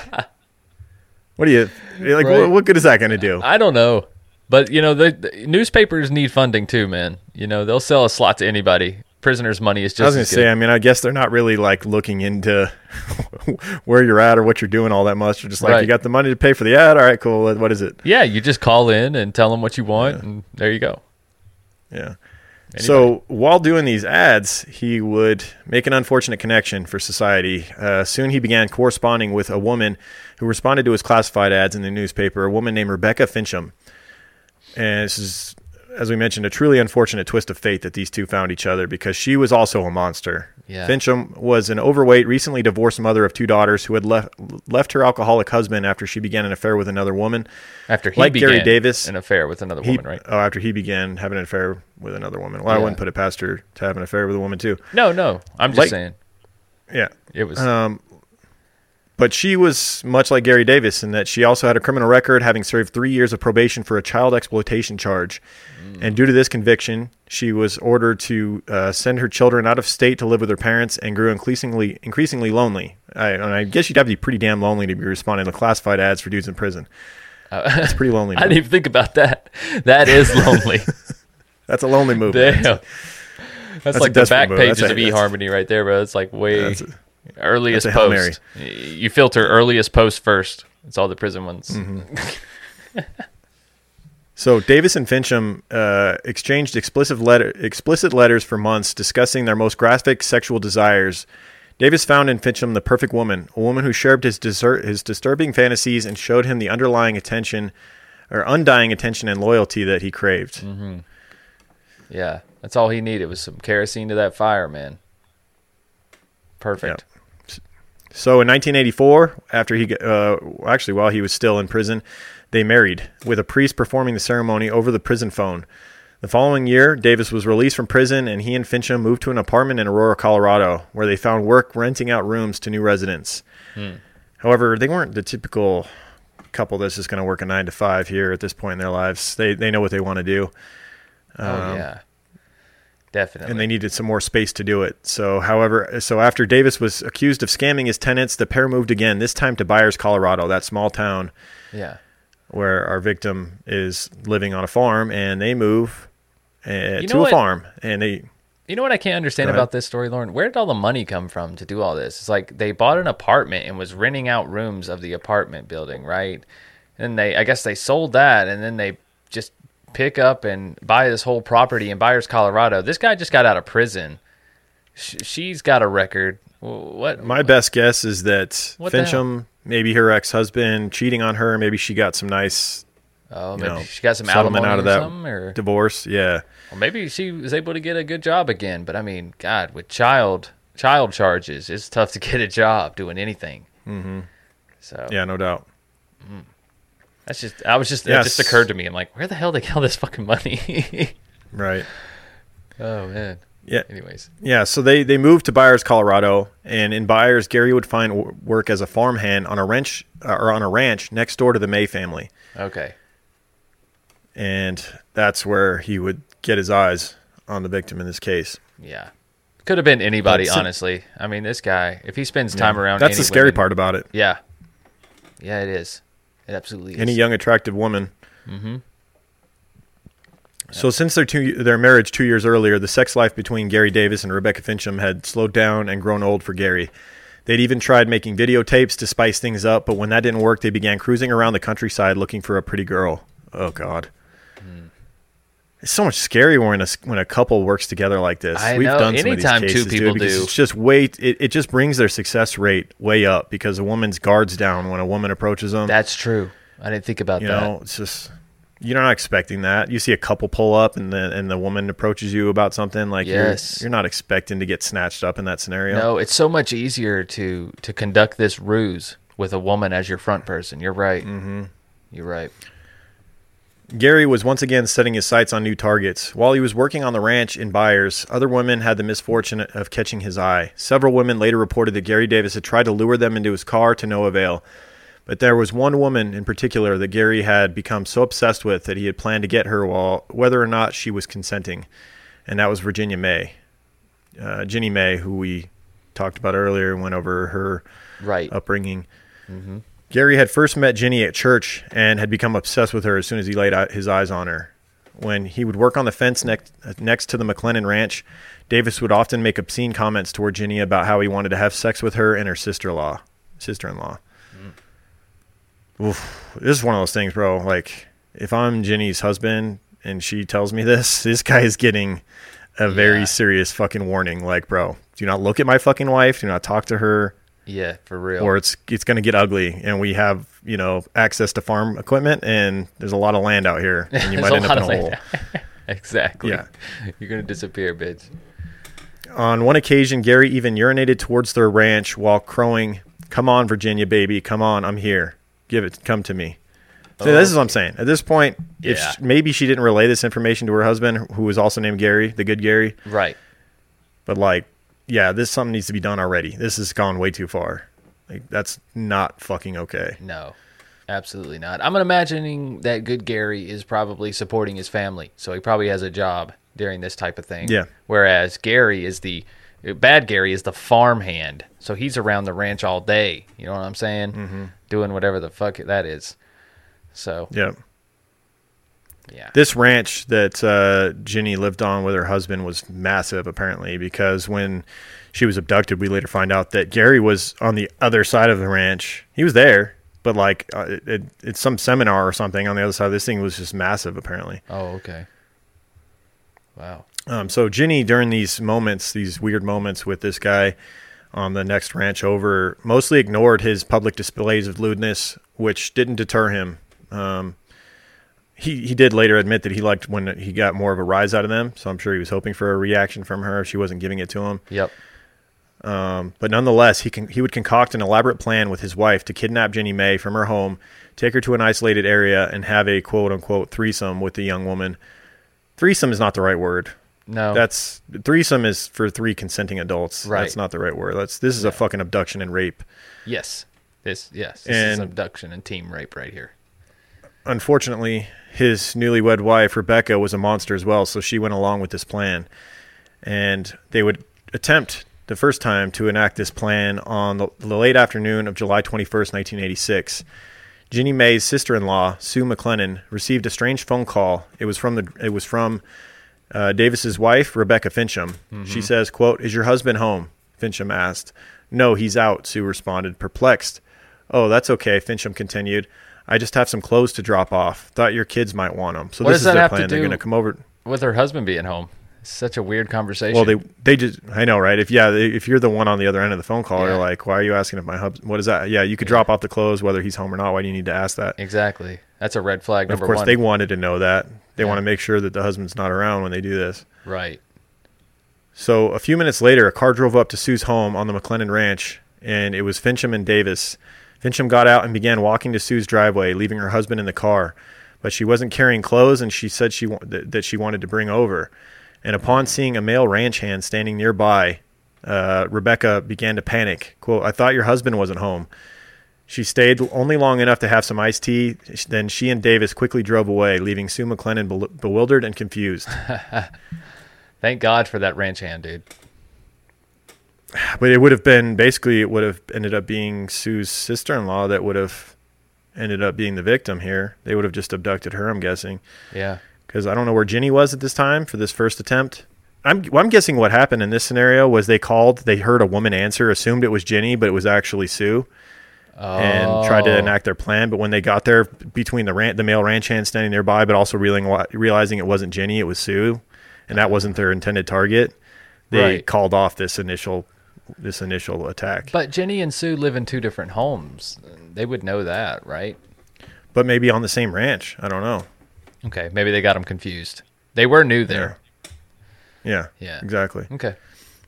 what do you like? Right. What, what good is that going to do? I don't know. But, you know, the, the newspapers need funding too, man. You know, they'll sell a slot to anybody. Prisoners' money is just I was going to as say, good. I mean, I guess they're not really like looking into where you're at or what you're doing all that much. They're just like, Right. you got the money to pay for the ad. All right, cool. What is it? Yeah, you just call in and tell them what you want, and there you go. Yeah. So while doing these ads, he would make an unfortunate connection for society. Uh, soon he began corresponding with a woman who responded to his classified ads in the newspaper, a woman named Rebecca Fincham. And this is, as we mentioned, a truly unfortunate twist of fate that these two found each other because she was also a monster. Yeah. Fincham was an overweight, recently divorced mother of two daughters who had left left her alcoholic husband after she began an affair with another woman. After he Like began Gary Davis, an affair with another He, woman, right? Oh, after he began having an affair with another woman. Well, I Yeah. wouldn't put it past her to have an affair with a woman too. No, no. I'm just Like- saying. Yeah. It was. Um, but she was much like Gary Davis in that she also had a criminal record, having served three years of probation for a child exploitation charge. Mm. And due to this conviction, she was ordered to uh, send her children out of state to live with her parents and grew increasingly increasingly lonely. I, and I guess you'd have to be pretty damn lonely to be responding to classified ads for dudes in prison. That's pretty lonely. I didn't even think about that. That is lonely. That's a lonely move. man. Damn. That's, a like the desperate back move. pages That's a- of that's- eHarmony right there, bro. It's like way That's a- earliest that's a Hail Mary. post. You filter earliest post first. It's all the prison ones. Mm-hmm. So Davis and Fincham uh, exchanged explicit letter, explicit letters for months discussing their most graphic sexual desires. Davis found in Fincham the perfect woman, a woman who shared his, desert, his disturbing fantasies and showed him the underlying attention or undying attention and loyalty that he craved. Mm-hmm. Yeah, that's all he needed was some kerosene to that fire, man. Perfect. Yeah. So in nineteen eighty-four, after he, uh, actually while he was still in prison, they married, with a priest performing the ceremony over the prison phone. The following year, Davis was released from prison, and he and Fincham moved to an apartment in Aurora, Colorado, where they found work renting out rooms to new residents. Hmm. However, they weren't the typical couple that's just going to work a nine to five here at this point in their lives. They they know what they want to do. Um, oh, yeah. Definitely. And they needed some more space to do it. So, however, so after Davis was accused of scamming his tenants, the pair moved again, this time to Byers, Colorado, that small town. Yeah. Where our victim is living on a farm, and they move uh, you know to what? a farm, and they. You know what I can't understand about this story, Lauren? Where did all the money come from to do all this? It's like they bought an apartment and was renting out rooms of the apartment building, right? And they, I guess, they sold that, and then they just pick up and buy this whole property in Byers, Colorado. This guy just got out of prison. Sh- she's got a record. What? My best guess is that What the Fincham, maybe her ex-husband, cheating on her. Maybe she got some nice, Oh, you maybe know, she got some settlement alimony out of or that something, or divorce. Yeah, or maybe she was able to get a good job again. But I mean, God, with child child charges, it's tough to get a job doing anything. Mm-hmm. So yeah, no doubt. that's just I was just Yes. it just occurred to me. I'm like, where the hell did they get all this fucking money? Right. Oh man. Yeah. Anyways, Yeah, so they, they moved to Byers, Colorado, and in Byers, Gary would find w- work as a farmhand on a ranch uh, or on a ranch next door to the May family, okay. and that's where he would get his eyes on the victim in this case. Yeah. Could have been anybody, But si- honestly. I mean, this guy, if he spends time Yeah. around That's any the scary women- part about it. Yeah. Yeah, it is. It absolutely is. Any young, attractive woman. Mm-hmm. So since their two, their marriage two years earlier, the sex life between Gary Davis and Rebecca Fincham had slowed down and grown old for Gary. They'd even tried making videotapes to spice things up, but when that didn't work, they began cruising around the countryside looking for a pretty girl. Oh, God. Mm. It's so much scarier when a, when a couple works together like this. I We've know. done some Anytime of two these cases, people dude, because do. It's just way, it, it just brings their success rate way up because a woman's guard's down when a woman approaches them. That's true. I didn't think about You that. know, it's just you're not expecting that. You see a couple pull up and the and the woman approaches you about something like Yes. you're, you're not expecting to get snatched up in that scenario. No, it's so much easier to to conduct this ruse with a woman as your front person. You're right. Mm-hmm. You're right. Gary was once again setting his sights on new targets. While he was working on the ranch in Byers, other women had the misfortune of catching his eye. Several women later reported that Gary Davis had tried to lure them into his car to no avail. But there was one woman in particular that Gary had become so obsessed with that he had planned to get her while, whether or not she was consenting. And that was Virginia May. Uh, Ginny May, who we talked about earlier, and went over her Right. upbringing. Mm-hmm. Gary had first met Ginny at church and had become obsessed with her as soon as he laid out his eyes on her. When he would work on the fence next, next to the McLennan Ranch, Davis would often make obscene comments toward Ginny about how he wanted to have sex with her and her sister-in-law. Sister-in-law. Oof, this is one of those things, bro. Like, if I'm Ginny's husband and she tells me this, this guy is getting a very Yeah. serious fucking warning. Like, bro, do not look at my fucking wife. Do not talk to her, Yeah, for real. or it's it's going to get ugly. And we have, you know, access to farm equipment, and there's a lot of land out here, and you There's might end up lot in a of hole. land. Exactly. Yeah. You're gonna disappear, bitch. On one occasion, Gary even urinated towards their ranch while crowing, "Come on, Virginia, baby. Come on, I'm here. Give it. Come to me." So this is what I'm saying. At this point, if Yeah. sh- maybe she didn't relay this information to her husband, who was also named Gary, the good Gary. Right. But like, yeah, this something needs to be done already. This has gone way too far. Like, that's not fucking okay. No, absolutely not. I'm imagining that good Gary is probably supporting his family, so he probably has a job during this type of thing. Yeah. Whereas Gary is the bad Gary is the farmhand, so he's around the ranch all day. You know what I'm saying? Mm-hmm. Doing whatever the fuck that is. So Yeah. yeah, This ranch that uh, Ginny lived on with her husband was massive, apparently, because when she was abducted, we later find out that Gary was on the other side of the ranch. He was there, but like uh, it, it, it's some seminar or something on the other side. This thing was just massive, apparently. Oh, okay. Wow. Um, so Ginny, during these moments, these weird moments with this guy on the next ranch over, mostly ignored his public displays of lewdness, which didn't deter him. Um, he he did later admit that he liked when he got more of a rise out of them, so I'm sure he was hoping for a reaction from her if she wasn't giving it to him. Yep. Um, but nonetheless, he can, he would concoct an elaborate plan with his wife to kidnap Ginny May from her home, take her to an isolated area, and have a quote-unquote threesome with the young woman. Threesome is not the right word. No. That's threesome is for three consenting adults. Right. That's not the right word. That's this is No. a fucking abduction and rape. Yes. This yes. This And- is abduction and team rape right here. Unfortunately, his newlywed wife, Rebecca, was a monster as well, so she went along with this plan. And they would attempt the first time to enact this plan on the, the late afternoon of July twenty-first, nineteen eighty-six. Ginny May's sister-in-law, Sue McLennan, received a strange phone call. It was from the it was from uh, Davis's wife, Rebecca Fincham. Mm-hmm. She says, quote, "Is your husband home?" Fincham asked. "No, he's out," Sue responded, perplexed. "Oh, that's okay," Fincham continued. "I just have some clothes to drop off. Thought your kids might want them." So What this does is that their have to plan. They're do- going to come over. With her husband being home. It's such a weird conversation. Well, they they just I know, right? If yeah, if you're the one on the other end of the phone call, Yeah. you're like, "Why are you asking if my husband? What is that?" Yeah, you could drop off the clothes whether he's home or not. Why do you need to ask that? Exactly. That's a red flag Of number course, one. they wanted to know that. They Yeah. want to make sure that the husband's not around when they do this. Right. So a few minutes later, a car drove up to Sue's home on the McLennan Ranch, and it was Fincham and Davis. Fincham got out and began walking to Sue's driveway, leaving her husband in the car. But she wasn't carrying clothes, and she said she wa- that, that she wanted to bring over. And upon seeing a male ranch hand standing nearby, uh, Rebecca began to panic. Quote, "I thought your husband wasn't home." She stayed only long enough to have some iced tea. Then she and Davis quickly drove away, leaving Sue McLennan be- bewildered and confused. Thank God for that ranch hand, dude. But it would have been, basically, it would have ended up being Sue's sister-in-law that would have ended up being the victim here. They would have just abducted her, I'm guessing. Yeah. Because I don't know where Ginny was at this time for this first attempt. I'm, well, I'm guessing what happened in this scenario was they called, they heard a woman answer, assumed it was Ginny, but it was actually Sue, Oh. and tried to enact their plan. But when they got there, between the ran- the male ranch hand standing nearby, but also realizing, realizing it wasn't Ginny, it was Sue, and that wasn't their intended target, they Right. called off this initial this initial attack. But Jenny and Sue live in two different homes. They would know that, right? But maybe on the same ranch. I don't know. Okay, maybe they got them confused. They were new there. Yeah, Yeah. exactly. Okay.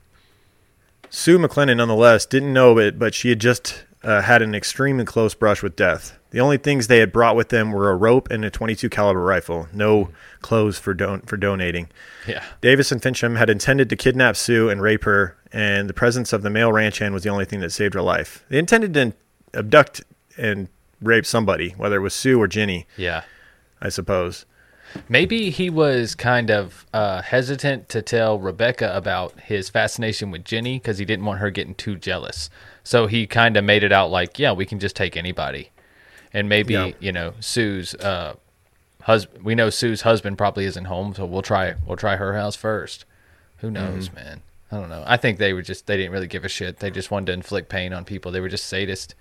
Sue McLennan, nonetheless, didn't know it, but she had just uh, had an extremely close brush with death. The only things they had brought with them were a rope and a twenty-two caliber rifle. No clothes for don- for donating. Yeah. Davis and Fincham had intended to kidnap Sue and rape her, and the presence of the male ranch hand was the only thing that saved her life. They intended to abduct and rape somebody, whether it was Sue or Ginny, Yeah. I suppose. Maybe he was kind of uh, hesitant to tell Rebecca about his fascination with Jenny because he didn't want her getting too jealous. So he kind of made it out like, yeah, we can just take anybody. And maybe, Yeah. you know, Sue's uh, husband, we know Sue's husband probably isn't home, so we'll try we'll try her house first. Who knows, man? I don't know. I think they were just, they didn't really give a shit. They just wanted to inflict pain on people. They were just sadists.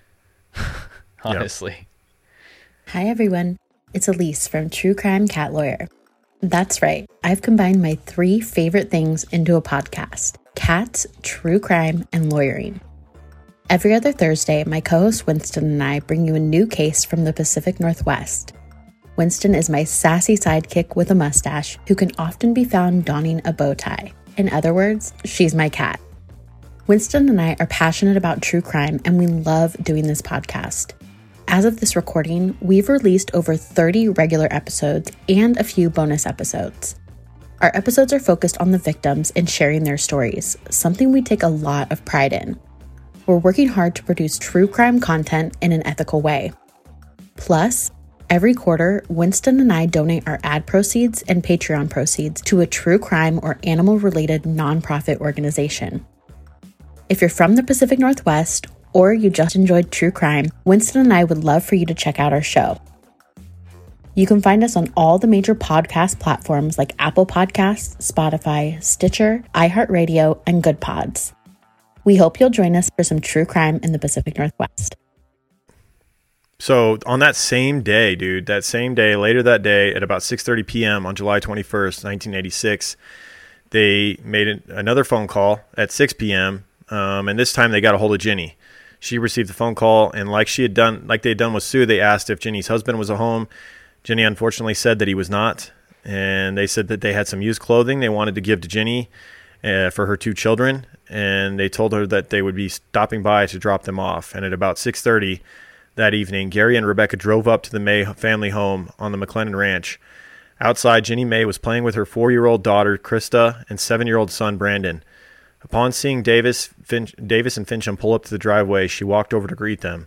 Honestly. Hi, everyone. It's Elise from True Crime Cat Lawyer. That's right. I've combined my three favorite things into a podcast: cats, true crime, and lawyering. Every other Thursday, my co-host Winston and I bring you a new case from the Pacific Northwest. Winston is my sassy sidekick with a mustache who can often be found donning a bow tie. In other words, she's my cat. Winston and I are passionate about true crime, and we love doing this podcast. As of this recording, we've released over thirty regular episodes and a few bonus episodes. Our episodes are focused on the victims and sharing their stories, something we take a lot of pride in. We're working hard to produce true crime content in an ethical way. Plus, every quarter, Winston and I donate our ad proceeds and Patreon proceeds to a true crime or animal-related nonprofit organization. If you're from the Pacific Northwest, or you just enjoyed true crime, Winston and I would love for you to check out our show. You can find us on all the major podcast platforms like Apple Podcasts, Spotify, Stitcher, iHeartRadio, and Good Pods. We hope you'll join us for some true crime in the Pacific Northwest. So on that same day, dude, that same day, later that day at about six thirty p.m. on July twenty-first, nineteen eighty-six, they made an, another phone call at six p.m. Um, and this time they got a hold of Ginny. She received the phone call, and like she had done, like they had done with Sue, they asked if Ginny's husband was at home. Ginny unfortunately said that he was not, and they said that they had some used clothing they wanted to give to Ginny uh, for her two children, and they told her that they would be stopping by to drop them off. And at about six thirty that evening, Gary and Rebecca drove up to the May family home on the McLennan Ranch. Outside, Ginny May was playing with her four-year-old daughter, Krista, and seven-year-old son, Brandon. Upon seeing Davis, Finch, Davis and Fincham pull up to the driveway, she walked over to greet them.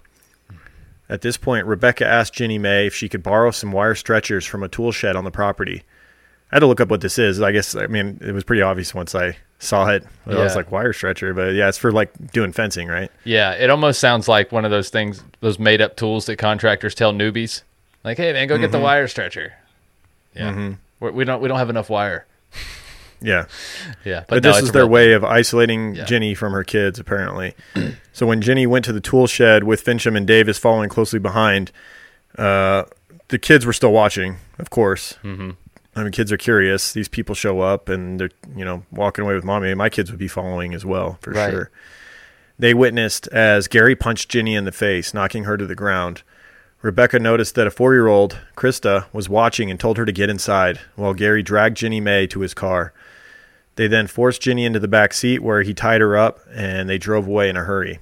At this point, Rebecca asked Ginny May if she could borrow some wire stretchers from a tool shed on the property. I had to look up what this is. I guess, I mean, it was pretty obvious once I saw it. Yeah. I was like, wire stretcher, but yeah, it's for like doing fencing, right? Yeah, it almost sounds like one of those things, those made-up tools that contractors tell newbies. Like, hey, man, go mm-hmm. get the wire stretcher. Yeah, mm-hmm. We're, we don't we don't have enough wire. Yeah. Yeah. But, but no, this is their way of isolating yeah. Ginny from her kids, apparently. So when Ginny went to the tool shed with Fincham and Davis following closely behind, uh, the kids were still watching, of course. Mm-hmm. I mean, kids are curious. These people show up and they're, you know, walking away with mommy. My kids would be following as well, for right. sure. They witnessed as Gary punched Ginny in the face, knocking her to the ground. Rebecca noticed that a four-year-old, Krista, was watching and told her to get inside, while Gary dragged Ginny May to his car. They then forced Ginny into the back seat where he tied her up, and they drove away in a hurry.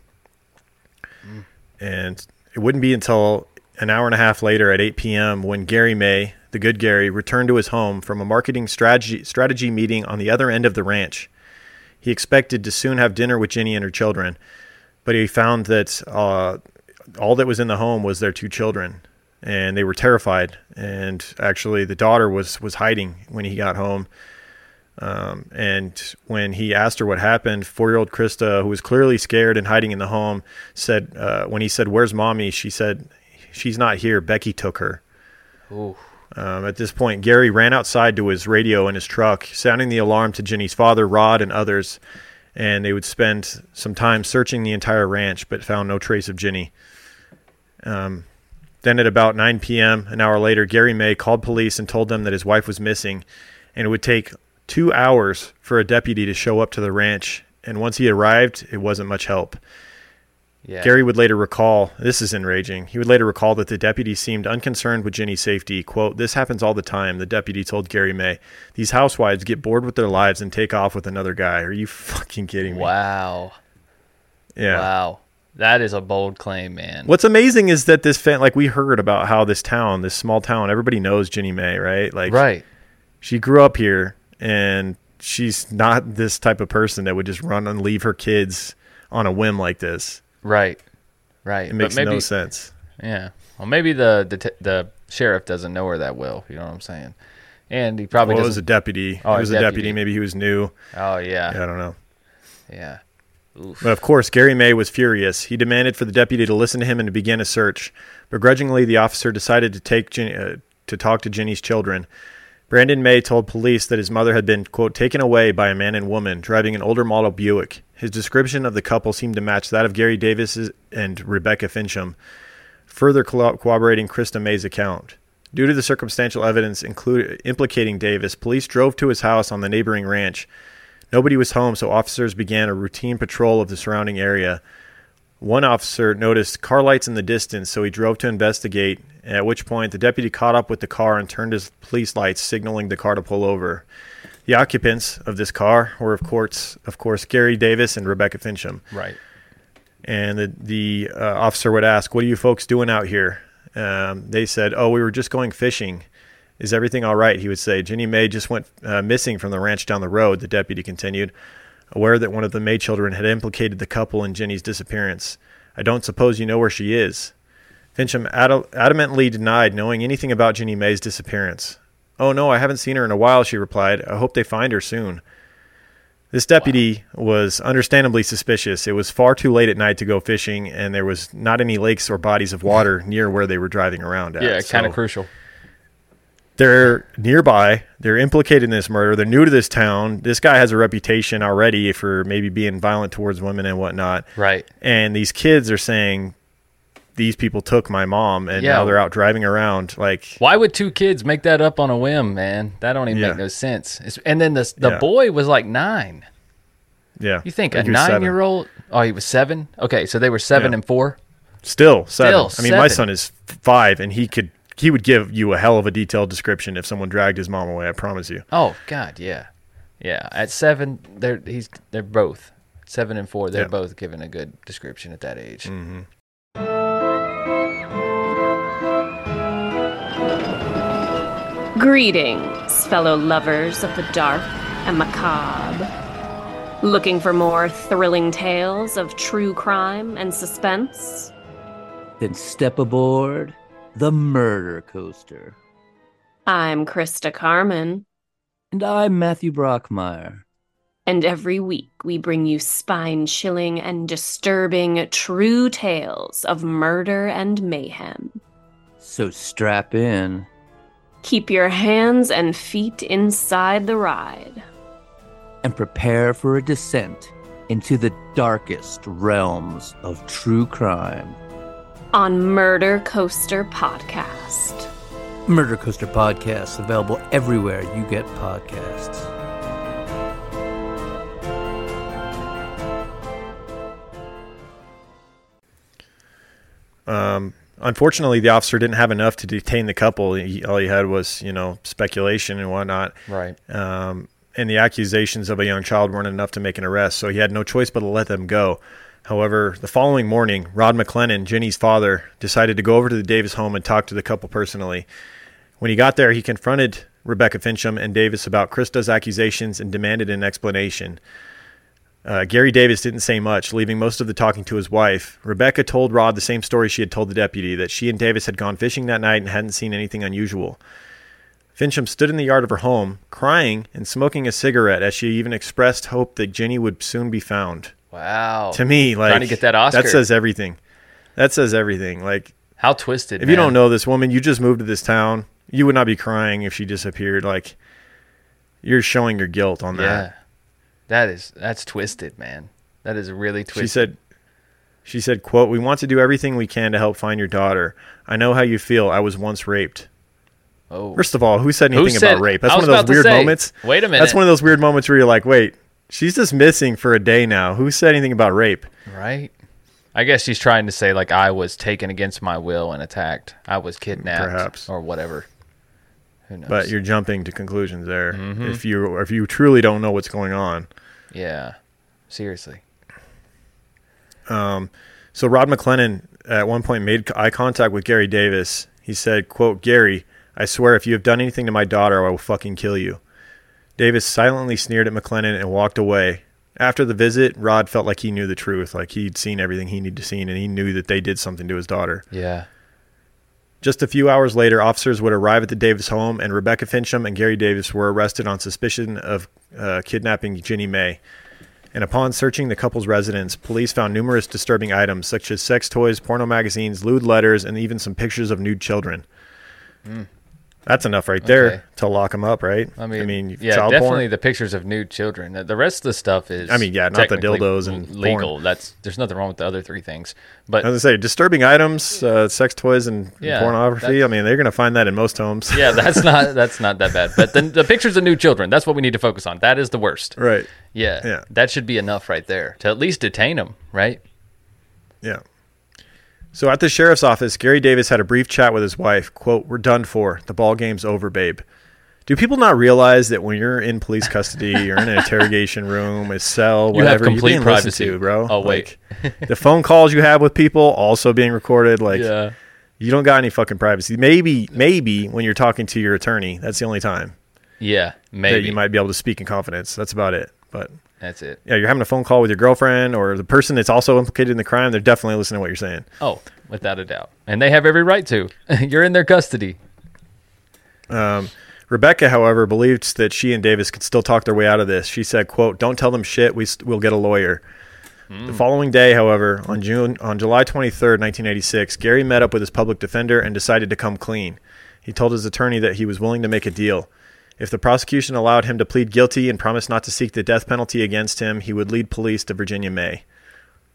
Mm. And it wouldn't be until an hour and a half later at eight p.m. when Gary May, the good Gary, returned to his home from a marketing strategy, strategy meeting on the other end of the ranch. He expected to soon have dinner with Ginny and her children, but he found that uh, all that was in the home was their two children, and they were terrified. And actually, the daughter was, was hiding when he got home. Um, and when he asked her what happened, four-year-old Krista, who was clearly scared and hiding in the home, said, uh, when he said, "Where's mommy?" she said, "She's not here. Becky took her." Ooh. Um, at this point, Gary ran outside to his radio in his truck, sounding the alarm to Ginny's father, Rod, and others, and they would spend some time searching the entire ranch, but found no trace of Ginny. Um, then at about nine p.m., an hour later, Gary May called police and told them that his wife was missing, and it would take two hours for a deputy to show up to the ranch, and once he arrived, it wasn't much help. Yeah. Gary would later recall, this is enraging, he would later recall that the deputy seemed unconcerned with Ginny's safety. Quote, "This happens all the time," the deputy told Gary May. "These housewives get bored with their lives and take off with another guy. Are you fucking kidding me?" Wow. Yeah. Wow. That is a bold claim, man. What's amazing is that this, fan, like we heard about how this town, this small town, everybody knows Ginny May, right? Like, right. She grew up here, and she's not this type of person that would just run and leave her kids on a whim like this. Right, right. It makes maybe, no sense. Yeah. Well, maybe the, the the sheriff doesn't know her that well. You know what I'm saying? And he probably well, doesn't. It was a deputy. Oh, it was a deputy. deputy. Maybe he was new. Oh, yeah. yeah I don't know. Yeah. Oof. But of course, Gary May was furious. He demanded for the deputy to listen to him and to begin a search. Begrudgingly, the officer decided to take Ginny, uh, to talk to Ginny's children. Brandon May told police that his mother had been, quote, taken away by a man and woman driving an older model Buick. His description of the couple seemed to match that of Gary Davis and Rebecca Fincham, further co- corroborating Krista May's account. Due to the circumstantial evidence include, implicating Davis, police drove to his house on the neighboring ranch. Nobody was home, so officers began a routine patrol of the surrounding area. One officer noticed car lights in the distance, so he drove to investigate, at which point the deputy caught up with the car and turned his police lights, signaling the car to pull over. The occupants of this car were, of course, of course, Gary Davis and Rebecca Fincham. Right. And the, the uh, officer would ask, "What are you folks doing out here?" Um, they said, "Oh, we were just going fishing." "Is everything all right?" he would say. "Ginny May just went uh, missing from the ranch down the road," the deputy continued, aware that one of the May children had implicated the couple in Ginny's disappearance. "I don't suppose you know where she is." Fincham ad- adamantly denied knowing anything about Ginny May's disappearance. "Oh, no, I haven't seen her in a while," she replied. "I hope they find her soon." This deputy wow. was understandably suspicious. It was far too late at night to go fishing, and there was not any lakes or bodies of water near where they were driving around at. Yeah, so kind of crucial. They're nearby. They're implicated in this murder. They're new to this town. This guy has a reputation already for maybe being violent towards women and whatnot. Right. And these kids are saying, these people took my mom, and Yeah. now they're out driving around. Like, Why would two kids make that up on a whim, man? That don't even Yeah. make no sense. It's, and then the the Yeah. boy was like nine. yeah, You think I a he was seven. nine-year-old? Oh, he was seven? Okay, so they were seven Yeah. and four? Still seven. Still I mean, my seven. son is five, and he could he would give you a hell of a detailed description if someone dragged his mom away. I promise you. Oh, God, yeah. Yeah, at seven, they're he's they're both. Seven and four, they're Yeah. both given a good description at that age. Mm-hmm. Greetings, fellow lovers of the dark and macabre. Looking for more thrilling tales of true crime and suspense? Then step aboard the Murder Coaster. I'm Krista Carmen, And I'm Matthew Brockmeyer. and every week we bring you spine-chilling and disturbing true tales of murder and mayhem. So strap in. Keep your hands and feet inside the ride. And prepare for a descent into the darkest realms of true crime. On Murder Coaster Podcast. Murder Coaster Podcast, available everywhere you get podcasts. Um, unfortunately, the officer didn't have enough to detain the couple. He, all he had was, you know, speculation and whatnot. Right. Um, and the accusations of a young child weren't enough to make an arrest, so he had no choice but to let them go. However, the following morning, Rod McLennan, Ginny's father, decided to go over to the Davis home and talk to the couple personally. When he got there, he confronted Rebecca Fincham and Davis about Krista's accusations and demanded an explanation. Uh, Gary Davis didn't say much, leaving most of the talking to his wife. Rebecca told Rod the same story she had told the deputy, that she and Davis had gone fishing that night and hadn't seen anything unusual. Fincham stood in the yard of her home, crying and smoking a cigarette, as she even expressed hope that Ginny would soon be found. Wow. To me, like, Trying to get that Oscar. that says everything. That says everything. Like, How twisted, if man. you don't know this woman, you just moved to this town, you would not be crying if she disappeared. Like, you're showing your guilt on Yeah. that. That is, that's twisted, man. That is really twisted. She said, she said, quote, "We want to do everything we can to help find your daughter. I know how you feel. I was once raped." oh. First of all, who said Who anything said- about rape? I That's one was of those about to weird say, moments. wait a minute. That's one of those weird moments where you're like, wait, she's just missing for a day now. Who said anything about rape? Right? I guess she's trying to say, like, I was taken against my will and attacked. I was kidnapped. Perhaps. Or whatever. Who knows? But you're jumping to conclusions there. Mm-hmm. If you if you truly don't know what's going on. Yeah. Seriously. Um, so Rod McLennan at one point made eye contact with Gary Davis. He said, quote, "Gary, I swear if you have done anything to my daughter, I will fucking kill you." Davis silently sneered at McLennan and walked away. After the visit, Rod felt like he knew the truth, like he'd seen everything he needed to see, and he knew that they did something to his daughter. Yeah. Just a few hours later, officers would arrive at the Davis home, and Rebecca Fincham and Gary Davis were arrested on suspicion of uh, kidnapping Ginny May. And upon searching the couple's residence, police found numerous disturbing items, such as sex toys, porno magazines, lewd letters, and even some pictures of nude children. Mm. That's enough right there Okay. to lock them up, right? I mean, I mean yeah, child definitely porn. the pictures of nude children. The rest of the stuff is I mean, yeah, not the technically dildos and legal. porn. That's there's nothing wrong with the other three things. But I was going to say, disturbing items, uh, sex toys, and Yeah, pornography. that's- I mean, they're going to find that in most homes. yeah, that's not that's not that bad. But the, the pictures of nude children, that's what we need to focus on. That is the worst. Right. Yeah, Yeah. that should be enough right there to at least detain them, right? Yeah. So at the sheriff's office, Gary Davis had a brief chat with his wife. Quote, "We're done for. The ball game's over, babe." Do people not realize that when you're in police custody, you're in an interrogation room, a cell, You have whatever, complete you're being listened privacy. to, bro? Oh, wait. Like, the phone calls you have with people also being recorded. Like, Yeah, you don't got any fucking privacy. Maybe, maybe when you're talking to your attorney, that's the only time yeah, that maybe you might be able to speak in confidence. That's about it. But that's it. yeah, you're having a phone call with your girlfriend or the person that's also implicated in the crime. They're definitely listening to what you're saying. Oh, without a doubt, and they have every right to. You're in their custody. Um, Rebecca, however, believed that she and Davis could still talk their way out of this. She said, quote, "Don't tell them shit. We st- we'll get a lawyer." Hmm. The following day, however, on June on July twenty-third, nineteen eighty-six, Gary met up with his public defender and decided to come clean. He told his attorney that he was willing to make a deal. If the prosecution allowed him to plead guilty and promised not to seek the death penalty against him, he would lead police to Virginia May.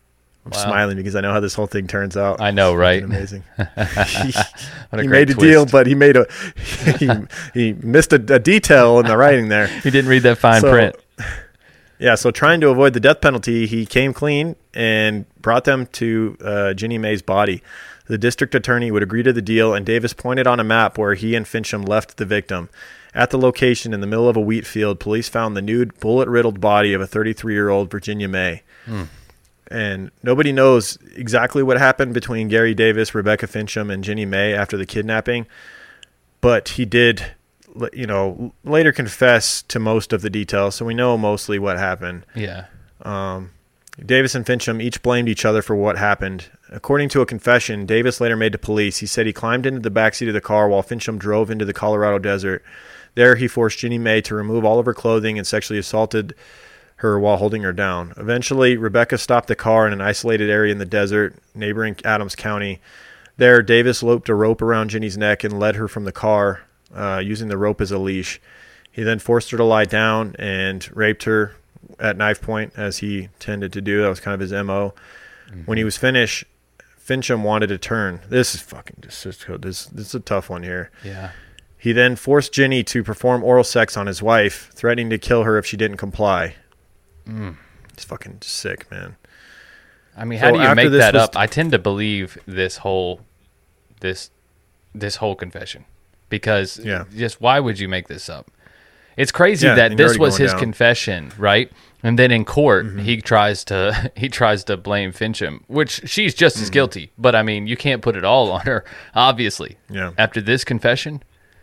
I'm Wow. smiling because I know how this whole thing turns out. I know, It's right? Amazing. he What a he great made a twist. deal, but he made a he, he missed a, a detail in the writing there. He didn't read that fine So- print. Yeah, so trying to avoid the death penalty, he came clean and brought them to uh, Ginny Mae's body. The district attorney would agree to the deal, and Davis pointed on a map where he and Fincham left the victim. At the location, in the middle of a wheat field, police found the nude, bullet-riddled body of a thirty-three-year-old Virginia Mae. And nobody knows exactly what happened between Gary Davis, Rebecca Fincham, and Ginny Mae after the kidnapping, but he did, you know, later confess to most of the details, so we know mostly what happened. Yeah. Davis and Fincham each blamed each other for what happened. According to a confession Davis later made to police, he said he climbed into the backseat of the car while Fincham drove into the Colorado desert. There, he forced Ginny Mae to remove all of her clothing and sexually assaulted her while holding her down. Eventually, Rebecca stopped the car in an isolated area in the desert, neighboring Adams County. There, Davis looped a rope around Ginny's neck and led her from the car, uh, using the rope as a leash. He then forced her to lie down and raped her at knife point, as he tended to do. That was kind of his M O. Mm-hmm. When he was finished, Fincham wanted to turn. This is fucking this is, this, this is a tough one here. Yeah. He then forced Ginny to perform oral sex on his wife, threatening to kill her if she didn't comply. Mm. It's fucking sick, man. I mean, So how do you after make this that was- up? I tend to believe this whole this this whole confession because Yeah. just why would you make this up? It's crazy Yeah, that and you're this already was going his down. confession, right? And then in court, Mm-hmm. he tries to he tries to blame Fincham, which she's just Mm-hmm. as guilty. But I mean, you can't put it all on her, obviously. Yeah. After this confession,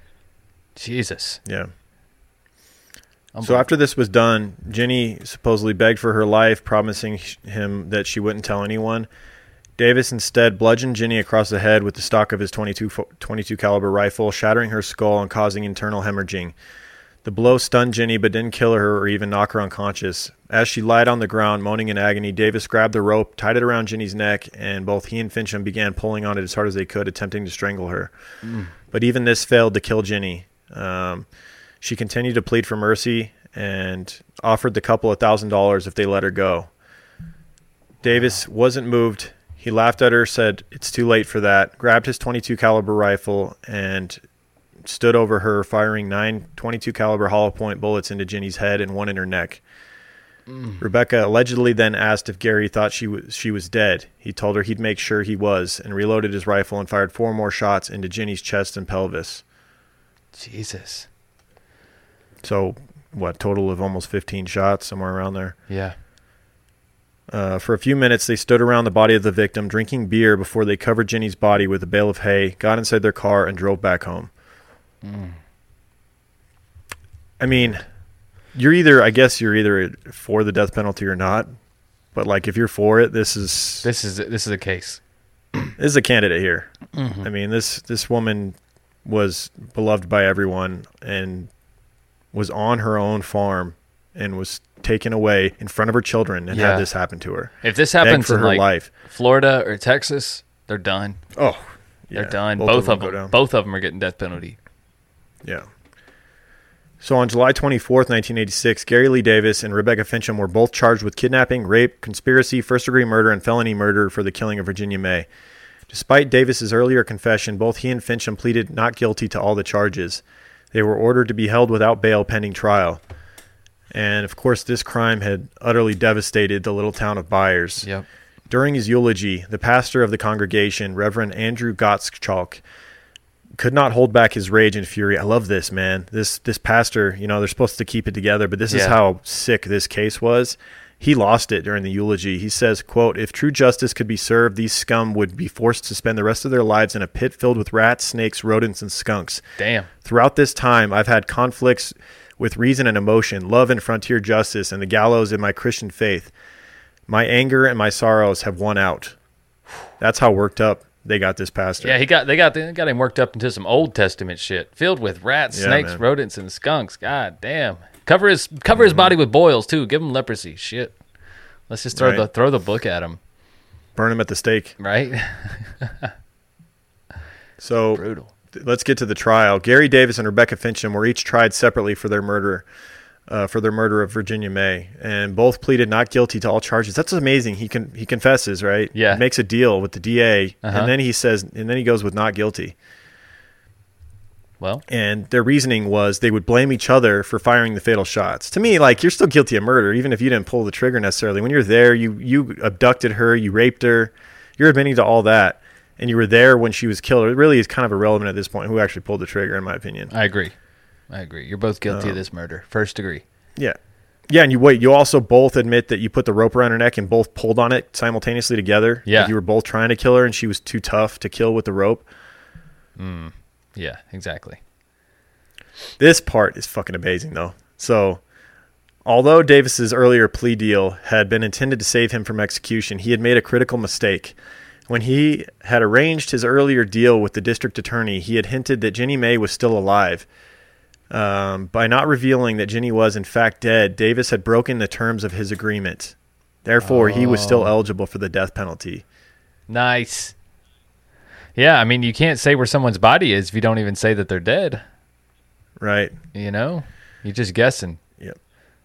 Jesus. Yeah. So after this was done, Ginny supposedly begged for her life, promising sh- him that she wouldn't tell anyone. Davis instead bludgeoned Ginny across the head with the stock of his twenty-two, fo- twenty-two caliber rifle, shattering her skull and causing internal hemorrhaging. The blow stunned Ginny but didn't kill her or even knock her unconscious. As she lied on the ground, moaning in agony, Davis grabbed the rope, tied it around Ginny's neck, and both he and Fincham began pulling on it as hard as they could, attempting to strangle her. Mm. But even this failed to kill Ginny. Um, she continued to plead for mercy and offered the couple a thousand dollars if they let her go. Davis wasn't moved. He laughed at her, said it's too late for that, grabbed his twenty-two caliber rifle, and stood over her, firing nine twenty-two caliber hollow point bullets into Ginny's head and one in her neck. Mm. Rebecca allegedly then asked if Gary thought she was she was dead. He told her he'd make sure he was, and reloaded his rifle and fired four more shots into Ginny's chest and pelvis. Jesus. So, what, total of almost fifteen shots, somewhere around there. Yeah. Uh, for a few minutes, they stood around the body of the victim, drinking beer before they covered Ginny's body with a bale of hay, got inside their car, and drove back home. Mm. I mean, you're either, I guess you're either for the death penalty or not, but like if you're for it, this is This is this is a case. this is a candidate here. Mm-hmm. I mean, this this woman was beloved by everyone and was on her own farm and was taken away in front of her children and Yeah. had this happen to her. If this Begged happens for in her like life. Florida or Texas, they're done. Oh, They're yeah, done. Both, of go them. down. Both of them are getting death penalty. Yeah. So on July twenty-fourth, nineteen eighty-six, Gary Lee Davis and Rebecca Fincham were both charged with kidnapping, rape, conspiracy, first-degree murder, and felony murder for the killing of Virginia Mae. Despite Davis's earlier confession, both he and Fincham pleaded not guilty to all the charges. They were ordered to be held without bail pending trial. And, of course, this crime had utterly devastated the little town of Byers. Yep. During his eulogy, the pastor of the congregation, Reverend Andrew Gottschalk, could not hold back his rage and fury. I love this, man. This this pastor, you know, they're supposed to keep it together, but this is Yeah. how sick this case was. He lost it during the eulogy. He says, quote, "If true justice could be served, these scum would be forced to spend the rest of their lives in a pit filled with rats, snakes, rodents, and skunks. Damn. Throughout this time, I've had conflicts with reason and emotion, love and frontier justice, and the gallows in my Christian faith. My anger and my sorrows have won out." That's how worked up they got this pastor. Yeah, he got they got they got him worked up into some Old Testament shit, filled with rats, Yeah, snakes, man. rodents, and skunks. God damn. Cover his cover his body with boils too. Give him leprosy. Shit. Let's just throw Right. the throw the book at him. Burn him at the stake. Right? So Brutal. let's get to the trial. Gary Davis and Rebecca Fincham were each tried separately for their murder. uh, for their murder of Virginia May, and both pleaded not guilty to all charges. That's amazing. He can he confesses, right? Yeah. He makes a deal with the D A, Uh-huh. and then he says, and then he goes with not guilty. Well, And their reasoning was they would blame each other for firing the fatal shots. To me, like, you're still guilty of murder, even if you didn't pull the trigger necessarily. When you're there, you you abducted her, you raped her, you're admitting to all that, and you were there when she was killed. It really is kind of irrelevant at this point who actually pulled the trigger, in my opinion. I agree. I agree. You're both guilty Um, of this murder. First degree. Yeah. Yeah, and you wait. You also both admit that you put the rope around her neck and both pulled on it simultaneously together. Yeah. Like you were both trying to kill her, and she was too tough to kill with the rope. Yeah, exactly. This part is fucking amazing, though. So, although Davis's earlier plea deal had been intended to save him from execution, he had made a critical mistake. When he had arranged his earlier deal with the district attorney, he had hinted that Ginny May was still alive. Um, by not revealing that Ginny was in fact dead, Davis had broken the terms of his agreement. Therefore, he was still eligible for the death penalty. Nice. Yeah, I mean, you can't say where someone's body is if you don't even say that they're dead. Right. You know? You're just guessing. Yep.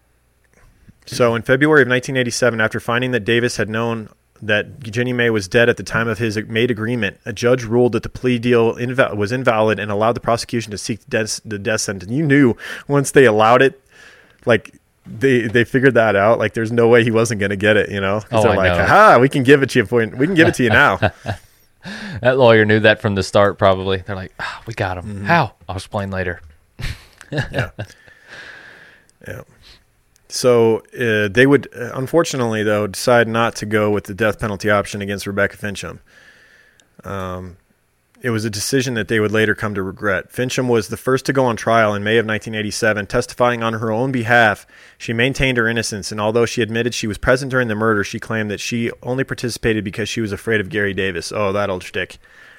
So in February of nineteen eighty-seven, after finding that Davis had known that Ginny May was dead at the time of his made agreement, a judge ruled that the plea deal inval- was invalid and allowed the prosecution to seek the death, the death sentence. You knew once they allowed it, like they they figured that out. Like there's no way he wasn't going to get it. You know? 'Cause Oh, they're I like, know. aha, we can give it to you. For, we can give it to you now. That lawyer knew that from the start, probably. They're like, ah, we got him. Mm-hmm. How? I'll explain later. Yeah. Yeah. So uh, they would, uh, unfortunately, though, decide not to go with the death penalty option against Rebecca Fincham. Um, it was a decision that they would later come to regret. Fincham was the first to go on trial in May of nineteen eighty-seven, testifying on her own behalf. She maintained her innocence, and although she admitted she was present during the murder, she claimed that she only participated because she was afraid of Gary Davis. Oh, that old shtick.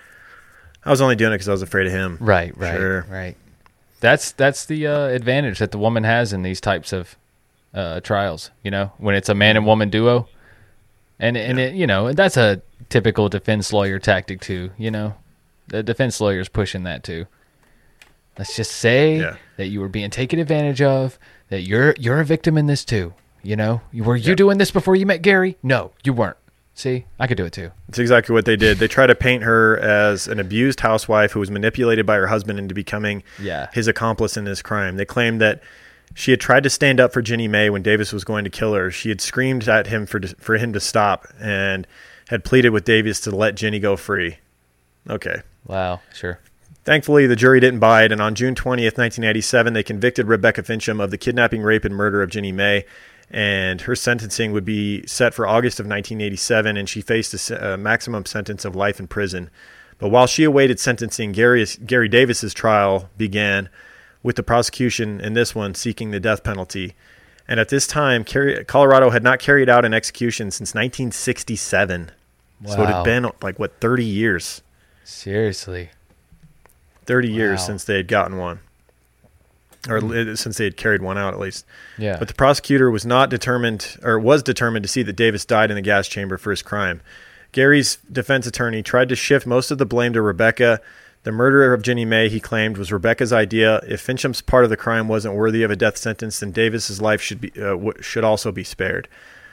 I was only doing it because I was afraid of him. Right, right, Sure. right. That's that's the uh, advantage that the woman has in these types of uh, trials. You know, when it's a man and woman duo, and and it, you know that's a typical defense lawyer tactic too. You know, the defense lawyer's pushing that too. Let's just say Yeah. that you were being taken advantage of. That you're you're a victim in this too. You know, were you doing this before you met Gary? No, you weren't. See, I could do it too. It's exactly what they did. They tried to paint her as an abused housewife who was manipulated by her husband into becoming Yeah. his accomplice in this crime. They claimed that she had tried to stand up for Ginny May when Davis was going to kill her. She had screamed at him for for him to stop and had pleaded with Davis to let Ginny go free. Okay. Wow, sure. Thankfully, the jury didn't buy it, and on June twentieth, nineteen eighty-seven, they convicted Rebecca Fincham of the kidnapping, rape, and murder of Ginny May. And her sentencing would be set for August of nineteen eighty-seven, and she faced a, se- a maximum sentence of life in prison. But while she awaited sentencing, Gary, Gary Davis's trial began, with the prosecution in this one seeking the death penalty. And at this time, Cari- Colorado had not carried out an execution since nineteen sixty-seven. So it Wow. had been, like, what, thirty years? Seriously. thirty years Wow. since they had gotten one. Or uh, since they had carried one out, at least. Yeah. But the prosecutor was not determined, or was determined to see that Davis died in the gas chamber for his crime. Gary's defense attorney tried to shift most of the blame to Rebecca. The murder of Ginny May, he claimed, was Rebecca's idea. If Fincham's part of the crime wasn't worthy of a death sentence, then Davis's life should be uh, w- should also be spared.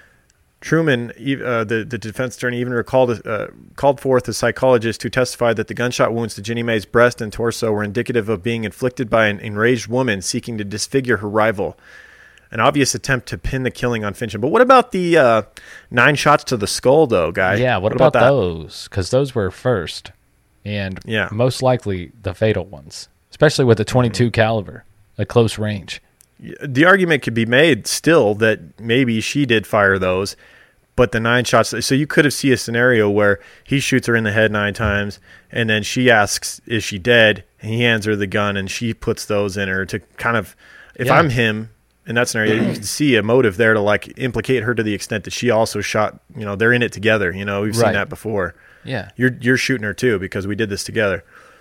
Truman, e- uh, the, the defense attorney, even recalled uh, called forth a psychologist who testified that the gunshot wounds to Ginny May's breast and torso were indicative of being inflicted by an enraged woman seeking to disfigure her rival. An obvious attempt to pin the killing on Fincham. But what about the uh, nine shots to the skull, though, guy? Yeah, what, about, those? Because those were first, and Yeah. most likely the fatal ones, especially with the twenty-two caliber, a close range. The argument could be made still that maybe she did fire those, but the nine shots. So you could have seen a scenario where he shoots her in the head nine times, and then she asks, "Is she dead?" And he hands her the gun, and she puts those in her to kind of. If Yeah. I'm him in that scenario, you can see a motive there to like implicate her to the extent that she also shot. You know, they're in it together. You know, we've seen Right. that before. Yeah, You're you're shooting her too because we did this together.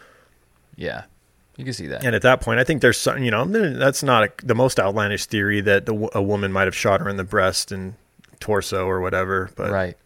yeah, you can see that. And at that point, I think there's some, you know, that's not a, the most outlandish theory that the, a woman might have shot her in the breast and torso or whatever. But Right.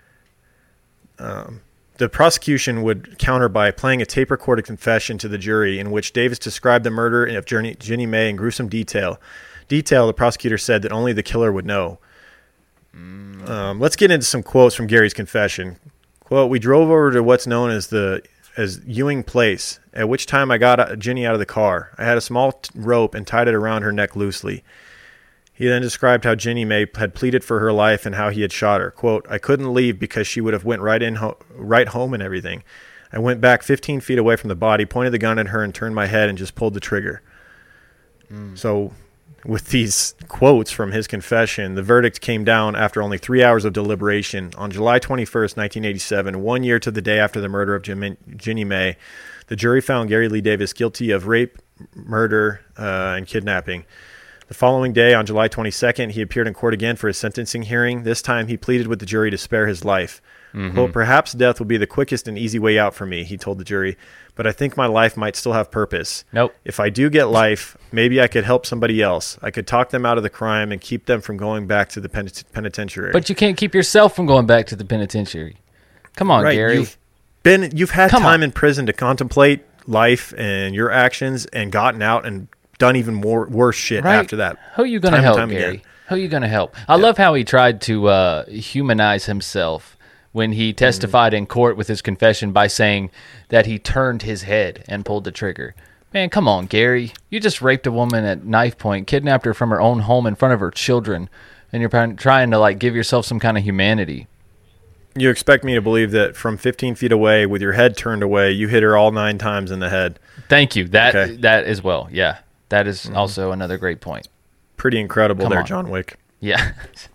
the prosecution would counter by playing a tape recorded confession to the jury in which Davis described the murder of Ginny, Ginny May in gruesome detail. detail the prosecutor said that only the killer would know. Mm. Um, let's get into some quotes from Gary's confession. Quote, "We drove over to what's known as the as Ewing Place, at which time I got Ginny out of the car. I had a small t- rope and tied it around her neck loosely." He then described how Ginny May had pleaded for her life and how he had shot her. Quote, "I couldn't leave because she would have went right in, ho- right home and everything. I went back fifteen feet away from the body, pointed the gun at her, and turned my head and just pulled the trigger." Mm. So, with these quotes from his confession, the verdict came down after only three hours of deliberation. On July twenty-first, nineteen eighty-seven, one year to the day after the murder of Jim- Ginny May, the jury found Gary Lee Davis guilty of rape, murder, uh, and kidnapping. The following day, on July twenty-second, he appeared in court again for his sentencing hearing. This time, he pleaded with the jury to spare his life. Mm-hmm. Quote, "Perhaps death will be the quickest and easy way out for me," he told the jury, "but I think my life might still have purpose. Nope. If I do get life, maybe I could help somebody else. I could talk them out of the crime and keep them from going back to the pen- penitentiary." But you can't keep yourself from going back to the penitentiary. Come on, right. Gary. You've been, you've had Come time on. in prison to contemplate life and your actions and gotten out and done even more worse shit Right. after that. Who are you going to Time and help, time Gary? again. Who are you going to help? I love how he tried to uh, humanize himself when he testified in court with his confession by saying that he turned his head and pulled the trigger. Man, come on, Gary. You just raped a woman at knife point, kidnapped her from her own home in front of her children, and you're trying to like give yourself some kind of humanity. You expect me to believe that from fifteen feet away with your head turned away, you hit her all nine times in the head. Thank you. That Okay. that as well. Yeah. That is mm-hmm. also another great point. Pretty incredible Come there, on. John Wick. Yeah.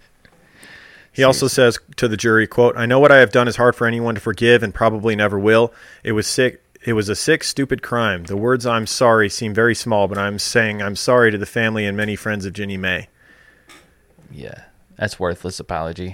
He also says to the jury, quote, "I know what I have done is hard for anyone to forgive and probably never will. It was sick. It was a sick, stupid crime. The words 'I'm sorry' seem very small, but I'm saying I'm sorry to the family and many friends of Ginny May." Yeah. That's worthless apology.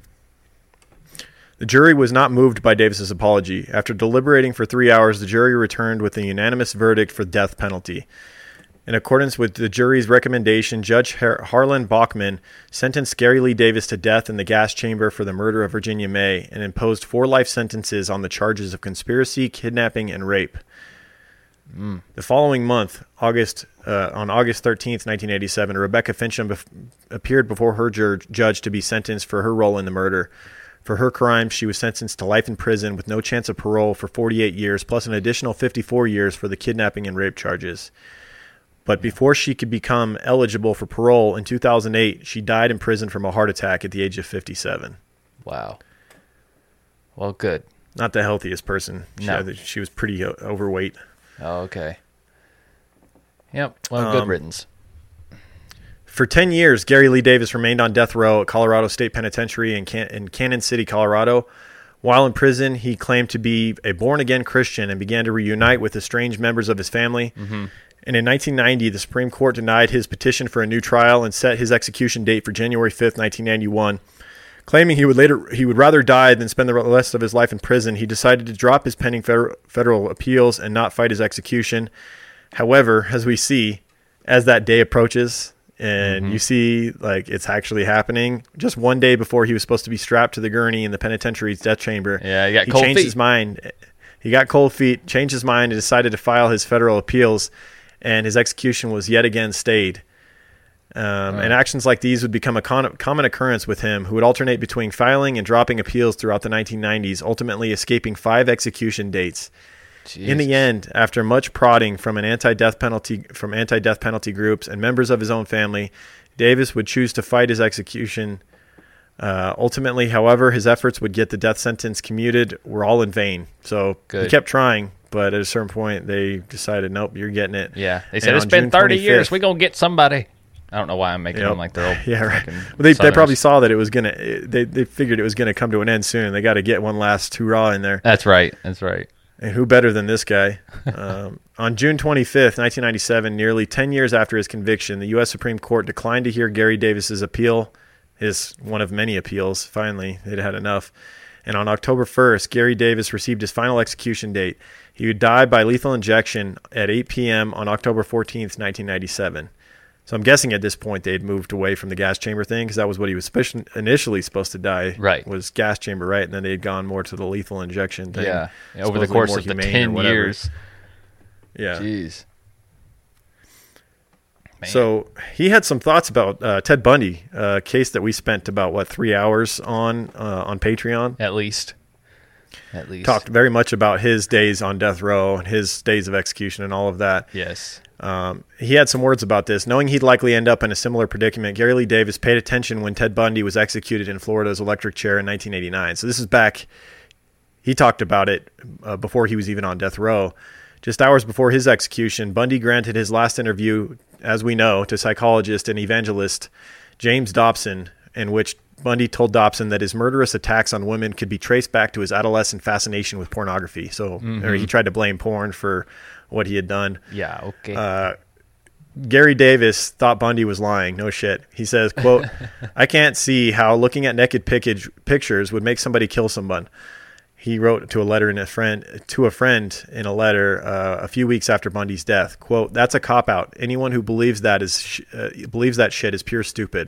The jury was not moved by Davis's apology. After deliberating for three hours, the jury returned with a unanimous verdict for death penalty. In accordance with the jury's recommendation, Judge Har- Harlan Bachman sentenced Gary Lee Davis to death in the gas chamber for the murder of Virginia May and imposed four life sentences on the charges of conspiracy, kidnapping, and rape. Mm. The following month, August uh, on August thirteenth, nineteen eighty-seven, Rebecca Fincham bef- appeared before her jur- judge to be sentenced for her role in the murder. For her crime, she was sentenced to life in prison with no chance of parole for forty-eight years, plus an additional fifty-four years for the kidnapping and rape charges. But before she could become eligible for parole in two thousand eight, she died in prison from a heart attack at the age of fifty-seven. Wow. Well, good. Not the healthiest person. She, No. had, she was pretty o- overweight. Oh, okay. Yep. Well, good Um, riddance. For ten years, Gary Lee Davis remained on death row at Colorado State Penitentiary in, Can- in Cannon City, Colorado. While in prison, he claimed to be a born-again Christian and began to reunite with estranged members of his family. Mm-hmm. And in nineteen ninety, the Supreme Court denied his petition for a new trial and set his execution date for January fifth, nineteen ninety-one. Claiming he would later he would rather die than spend the rest of his life in prison, he decided to drop his pending federal, federal appeals and not fight his execution. However, as we see, as that day approaches and mm-hmm. you see like it's actually happening, just one day before he was supposed to be strapped to the gurney in the penitentiary's death chamber, yeah, he, got he cold changed feet. his mind. He got cold feet, changed his mind, and decided to file his federal appeals, and his execution was yet again stayed. Um, right. And actions like these would become a con- common occurrence with him, who would alternate between filing and dropping appeals throughout the nineteen nineties, ultimately escaping five execution dates. Jesus. In the end, after much prodding from an anti-death penalty from anti-death penalty groups and members of his own family, Davis would choose to fight his execution. Uh, ultimately, however, his efforts would get the death sentence commuted were all in vain. So Good. He kept trying, but at a certain point, they decided, nope, you're getting it. Yeah, they said And it's on been June thirty years. twenty-fifth We're gonna get somebody. I don't know why I'm making Yep. them like they're old. Yeah, right. fucking Well, they they Southerners. probably saw that it was gonna. They they figured it was gonna come to an end soon. They got to get one last hurrah in there. That's right. That's right. And who better than this guy? um, on June twenty-fifth, nineteen ninety-seven, nearly ten years after his conviction, the U S Supreme Court declined to hear Gary Davis's appeal, his one of many appeals. Finally, they'd had enough. And on October first, Gary Davis received his final execution date. He would die by lethal injection at eight p.m. on October fourteenth, nineteen ninety-seven. So I'm guessing at this point they'd moved away from the gas chamber thing, because that was what he was spe- initially supposed to die. Right. Was gas chamber, right? And then they'd gone more to the lethal injection thing. Yeah. Yeah, over the supposedly course more of the humane or ten whatever. years. Yeah. Jeez. Man. So he had some thoughts about uh, Ted Bundy, a case that we spent about, what, three hours on uh, on Patreon. At least. At least. Talked very much about his days on death row and his days of execution and all of that. Yes. Um, he had some words about this. Knowing he'd likely end up in a similar predicament, Gary Lee Davis paid attention when Ted Bundy was executed in Florida's electric chair in nineteen eighty-nine. So this is back, he talked about it uh, before he was even on death row. Just hours before his execution, Bundy granted his last interview, as we know, to psychologist and evangelist James Dobson, in which Bundy told Dobson that his murderous attacks on women could be traced back to his adolescent fascination with pornography. So Mm-hmm. or he tried to blame porn for what he had done. Yeah, okay. Uh, Gary Davis thought Bundy was lying. No shit. He says, quote, I can't see how looking at naked pickage, pictures would make somebody kill someone. He wrote to a letter in a friend to a friend in a letter uh, a few weeks after Bundy's death. Quote, that's a cop out. Anyone who believes that is sh- uh, believes that shit is pure stupid.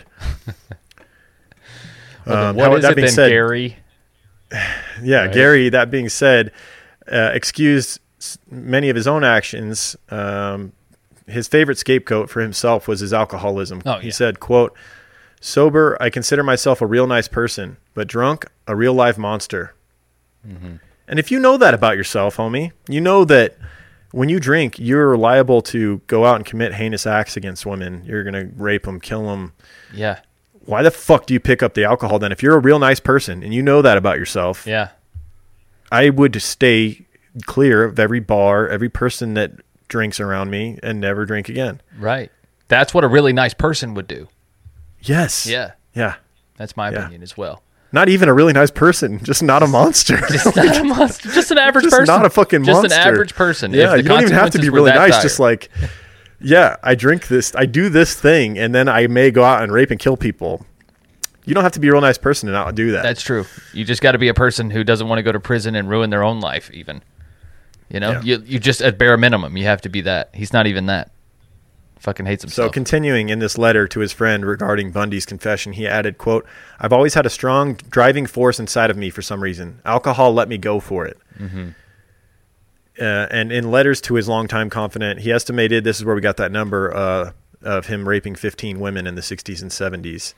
well, um, what how- is that it being then, said, Gary? Yeah, Right. Gary, that being said, uh, excused s- many of his own actions. Um, his favorite scapegoat for himself was his alcoholism. Oh, he yeah. said, quote, sober, I consider myself a real nice person, but drunk, a real live monster. Mm-hmm. And if you know that about yourself, homie, you know that when you drink, you're liable to go out and commit heinous acts against women. You're going to rape them, kill them. Yeah. Why the fuck do you pick up the alcohol then? If you're a real nice person and you know that about yourself, Yeah. I would stay clear of every bar, every person that drinks around me, and never drink again. Right. That's what a really nice person would do. Yes. Yeah. Yeah. That's my Yeah. opinion as well. Not even a really nice person, just not a monster. Just not a monster. Just an average Just person. not a fucking Just monster. an average person. Yeah, If the you don't even have to be consequences were really that nice. dire. Just like, yeah, I drink this, I do this thing, and then I may go out and rape and kill people. You don't have to be a real nice person to not do that. That's true. You just got to be a person who doesn't want to go to prison and ruin their own life, even. You know, Yeah. you you just at bare minimum, you have to be that. He's not even that. Fucking hates So himself. continuing in this letter to his friend regarding Bundy's confession, he added, quote, I've always had a strong driving force inside of me for some reason. Alcohol let me go for it. Mm-hmm. Uh, and in letters to his longtime confidant, he estimated, this is where we got that number, uh, of him raping fifteen women in the sixties and seventies.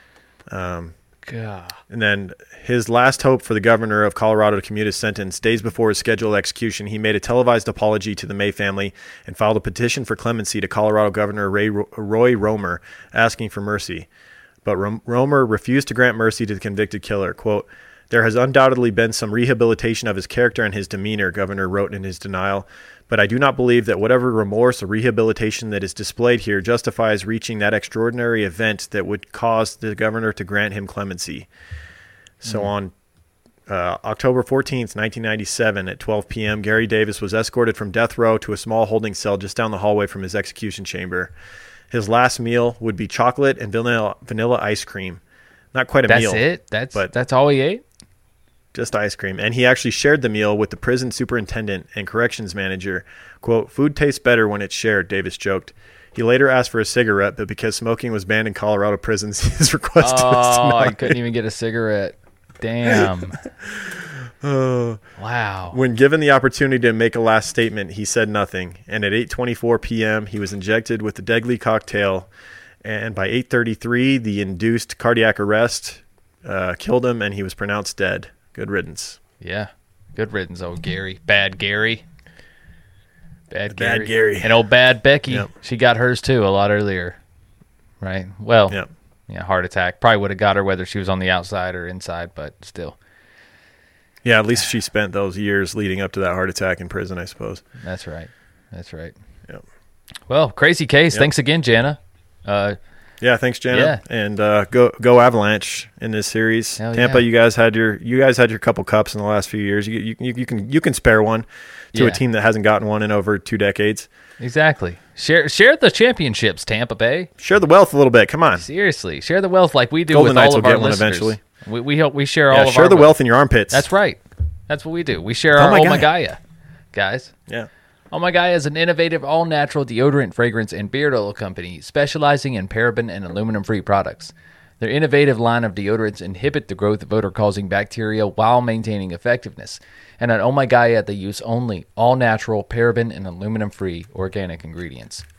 Um, God. And then his last hope for the governor of Colorado to commute his sentence, days before his scheduled execution, he made a televised apology to the May family and filed a petition for clemency to Colorado Governor Ray, Roy Romer, asking for mercy. But Rom- Romer refused to grant mercy to the convicted killer. Quote, there has undoubtedly been some rehabilitation of his character and his demeanor, Governor wrote in his denial, but I do not believe that whatever remorse or rehabilitation that is displayed here justifies reaching that extraordinary event that would cause the governor to grant him clemency. So on uh, October fourteenth, nineteen ninety-seven, at twelve p.m., Gary Davis was escorted from death row to a small holding cell just down the hallway from his execution chamber. His last meal would be chocolate and vanilla, vanilla ice cream. Not quite a That's meal. it? That's but- that's all he ate? Just ice cream. And he actually shared the meal with the prison superintendent and corrections manager. Quote, food tastes better when it's shared, Davis joked. He later asked for a cigarette, but because smoking was banned in Colorado prisons, his request was Oh, I denied. couldn't even get a cigarette. Damn. Uh, Wow. when given the opportunity to make a last statement, he said nothing. And at eight twenty-four p.m., he was injected with the deadly cocktail. And by eight thirty-three, the induced cardiac arrest uh, killed him, and he was pronounced dead. Good riddance. Yeah. Good riddance, old Gary. Bad Gary. Bad Gary. Bad Gary. And old bad Becky. Yep. She got hers too a lot earlier. Right? Well, Yep. yeah, heart attack. Probably would have got her whether she was on the outside or inside, but still. Yeah, at least she spent those years leading up to that heart attack in prison, I suppose. That's right. That's right. Yep. Well, crazy case. Yep. Thanks again, Jana. Uh, Yeah, thanks, Jana. Yeah. And uh, go go Avalanche in this series. Hell Tampa, yeah. you guys had your you guys had your couple cups in the last few years. You you, you can you can spare one to Yeah. a team that hasn't gotten one in over two decades. exactly. Share share the championships, Tampa Bay. Share the wealth a little bit. Come on. Seriously, share the wealth like we do Golden with Knights all of will our get one listeners. eventually. We we help, we share all Yeah, of share our the wealth in your armpits. That's right. That's what we do. We share Oh our my Oh God. My Gaia, guys. Yeah. Oh My Gaia is an innovative, all-natural deodorant, fragrance, and beard oil company specializing in paraben and aluminum-free products. Their innovative line of deodorants inhibit the growth of odor-causing bacteria while maintaining effectiveness. And at Oh My Gaia, they use only all-natural, paraben, and aluminum-free organic ingredients.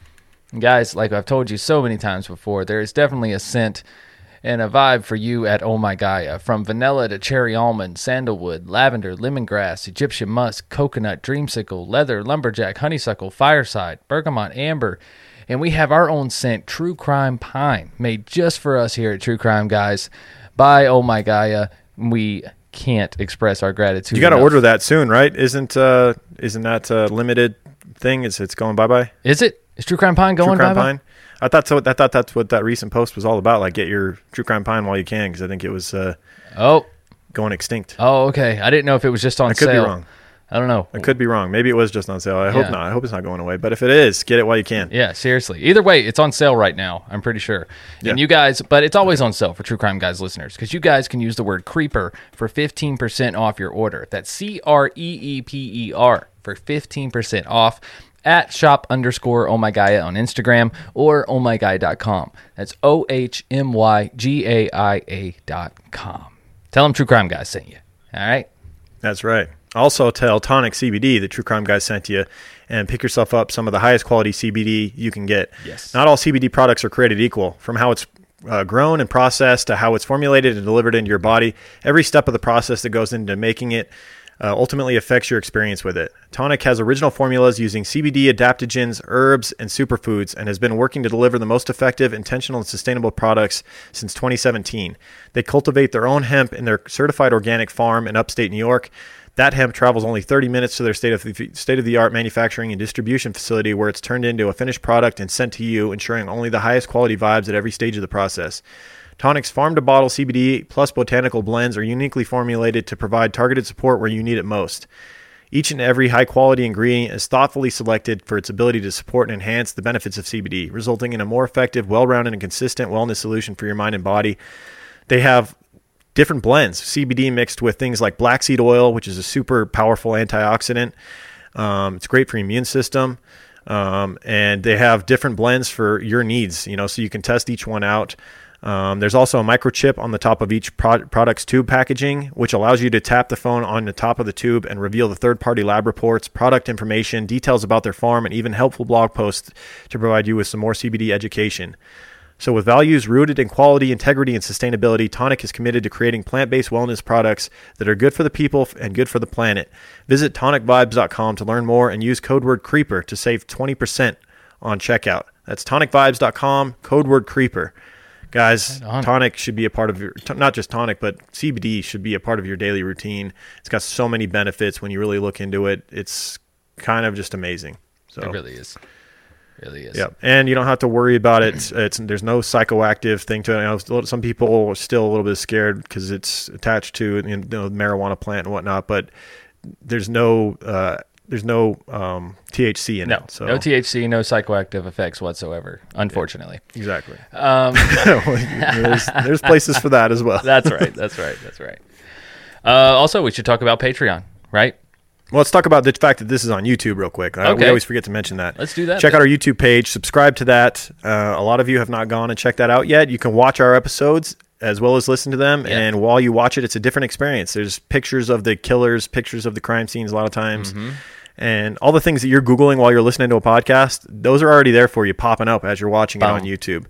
Guys, like I've told you so many times before, there is definitely a scent and a vibe for you at Oh My Gaia. From vanilla to cherry almond, sandalwood, lavender, lemongrass, Egyptian musk, coconut, dreamsicle, leather, lumberjack, honeysuckle, fireside, bergamot, amber. And we have our own scent, True Crime Pine, made just for us here at True Crime Guys by Oh My Gaia. We can't express our gratitude. You got to enough. order that soon, right? Isn't uh, isn't that a limited thing? Is it's going bye bye? Is it? Is True Crime Pine going True Crime bye-bye? Pine. I thought so. I thought that's what that recent post was all about. Like, get your True Crime Pine while you can, because I think it was uh, Oh, going extinct. oh, okay. I didn't know if it was just on I could sale. be wrong. I don't know. I could be wrong. Maybe it was just on sale. I hope Yeah. not. I hope it's not going away. But if it is, get it while you can. Yeah, seriously. Either way, it's on sale right now, I'm pretty sure. Yeah. And you guys, but it's always on sale for True Crime Guys listeners, because you guys can use the word creeper for fifteen percent off your order. That's C R E E P E R for fifteen percent off at shop underscore Oh My Gaia on Instagram or oh my gaia dot com. That's O H M Y G A I A dot com. Tell them True Crime Guys sent you. All right? That's right. Also, tell Tonic C B D, the True Crime Guys sent you, and pick yourself up some of the highest quality C B D you can get. Yes. Not all C B D products are created equal. From how it's uh, grown and processed to how it's formulated and delivered into your body, every step of the process that goes into making it uh, ultimately affects your experience with it. Tonic has original formulas using C B D adaptogens, herbs, and superfoods, and has been working to deliver the most effective, intentional, and sustainable products since twenty seventeen. They cultivate their own hemp in their certified organic farm in upstate New York. That hemp travels only thirty minutes to their state of the, state-of-the-art manufacturing and distribution facility, where it's turned into a finished product and sent to you, ensuring only the highest quality vibes at every stage of the process. Tonic's farm-to-bottle C B D plus botanical blends are uniquely formulated to provide targeted support where you need it most. Each and every high-quality ingredient is thoughtfully selected for its ability to support and enhance the benefits of C B D, resulting in a more effective, well-rounded, and consistent wellness solution for your mind and body. They have different blends, C B D mixed with things like black seed oil, which is a super powerful antioxidant. Um, it's great for your immune system. Um, and they have different blends for your needs, you know, so you can test each one out. Um, there's also a microchip on the top of each pro- product's tube packaging, which allows you to tap the phone on the top of the tube and reveal the third-party lab reports, product information, details about their farm, and even helpful blog posts to provide you with some more C B D education. So with values rooted in quality, integrity, and sustainability, Tonic is committed to creating plant-based wellness products that are good for the people and good for the planet. Visit tonic vibes dot com to learn more and use code word CREEPER to save twenty percent on checkout. That's tonic vibes dot com, code word CREEPER. Guys, Right on. Tonic should be a part of your, t- not just Tonic, but C B D should be a part of your daily routine. It's got so many benefits when you really look into it. It's kind of just amazing. So It really is. Really is. yeah, and you don't have to worry about it. It's there's no psychoactive thing to it. You know, some people are still a little bit scared because it's attached to, you know, the marijuana plant and whatnot. But there's no uh, there's no um, T H C in No, it. So no T H C, no psychoactive effects whatsoever, unfortunately. exactly. Um, there's, there's places for that as well. that's right. That's right. That's right. Uh, also, we should talk about Patreon, right? Well, let's talk about the fact that this is on YouTube real quick. Uh, we Okay. always forget to mention that. Let's do that. Check out our YouTube page. Subscribe to that. Uh, a lot of you have not gone and checked that out yet. You can watch our episodes as well as listen to them. Yeah. And while you watch it, it's a different experience. There's pictures of the killers, pictures of the crime scenes a lot of times. Mm-hmm. And all the things that you're Googling while you're listening to a podcast, those are already there for you, popping up as you're watching it Boom. on YouTube.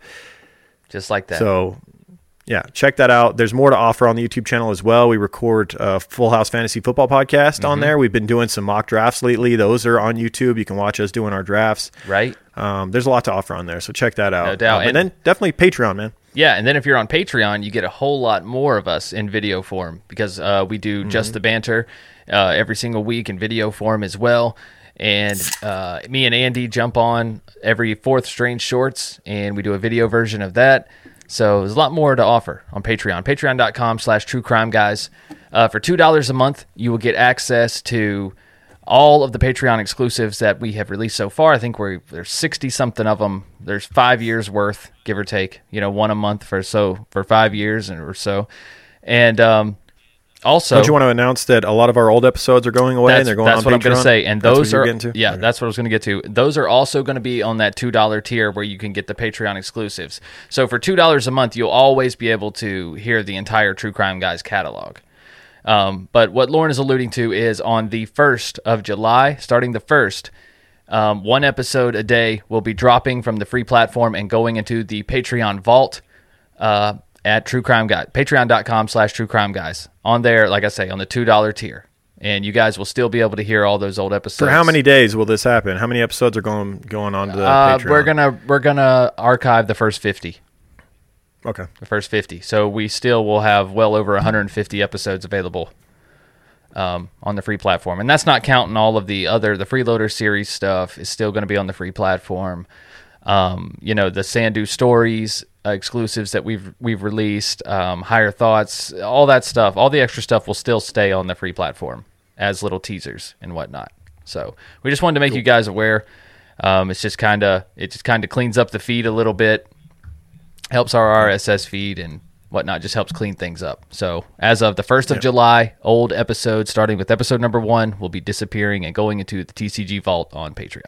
Just like that. So, yeah, check that out. There's more to offer on the YouTube channel as well. We record a Full House Fantasy Football podcast Mm-hmm. on there. We've been doing some mock drafts lately. Those are on YouTube. You can watch us doing our drafts. right? Um, there's a lot to offer on there, so check that out. No doubt. Um, and, And- then definitely Patreon, man. Yeah, and then if you're on Patreon, you get a whole lot more of us in video form because uh, we do Mm-hmm. just the banter uh, every single week in video form as well. And uh, me and Andy jump on every fourth Strange Shorts, and we do a video version of that. So there's a lot more to offer on Patreon. Patreon.com slash True Crime Guys. Uh, for two dollars a month, you will get access to all of the Patreon exclusives that we have released so far. I think we're there's sixty something of them. There's five years worth, give or take. You know, one a month for so for five years and or so. And um, also, Don't you want to announce that a lot of our old episodes are going away that's, and they're going that's on what I'm going Patreon? to say. And That's what those you're are getting to? yeah, Okay. that's what I was going to get to. Those are also going to be on that two dollar tier where you can get the Patreon exclusives. So for two dollars a month, you'll always be able to hear the entire True Crime Guys catalog. Um, but what Lauren is alluding to is on the first of July, starting the first, Um, one episode a day will be dropping from the free platform and going into the Patreon vault uh, at True Crime Guys. Patreon.com slash True Crime Guys. On there, like I say, on the two dollar tier. And you guys will still be able to hear all those old episodes. For how many days will this happen? How many episodes are going going on to the uh, Patreon? We're gonna we're gonna archive the first fifty. Okay. The first fifty. So we still will have well over one hundred fifty episodes available um, on the free platform. And that's not counting all of the other, the Freeloader series stuff is still going to be on the free platform. Um, you know, the Sandu Stories uh, exclusives that we've we've released, um, Higher Thoughts, all that stuff, all the extra stuff will still stay on the free platform as little teasers and whatnot. So we just wanted to make cool. you guys aware. Um, it's just kind of it just kind of cleans up the feed a little bit, helps our R S S feed and whatnot, just helps clean things up. So as of the first of yep. July, old episodes, starting with episode number one, will be disappearing and going into the T C G vault on Patreon.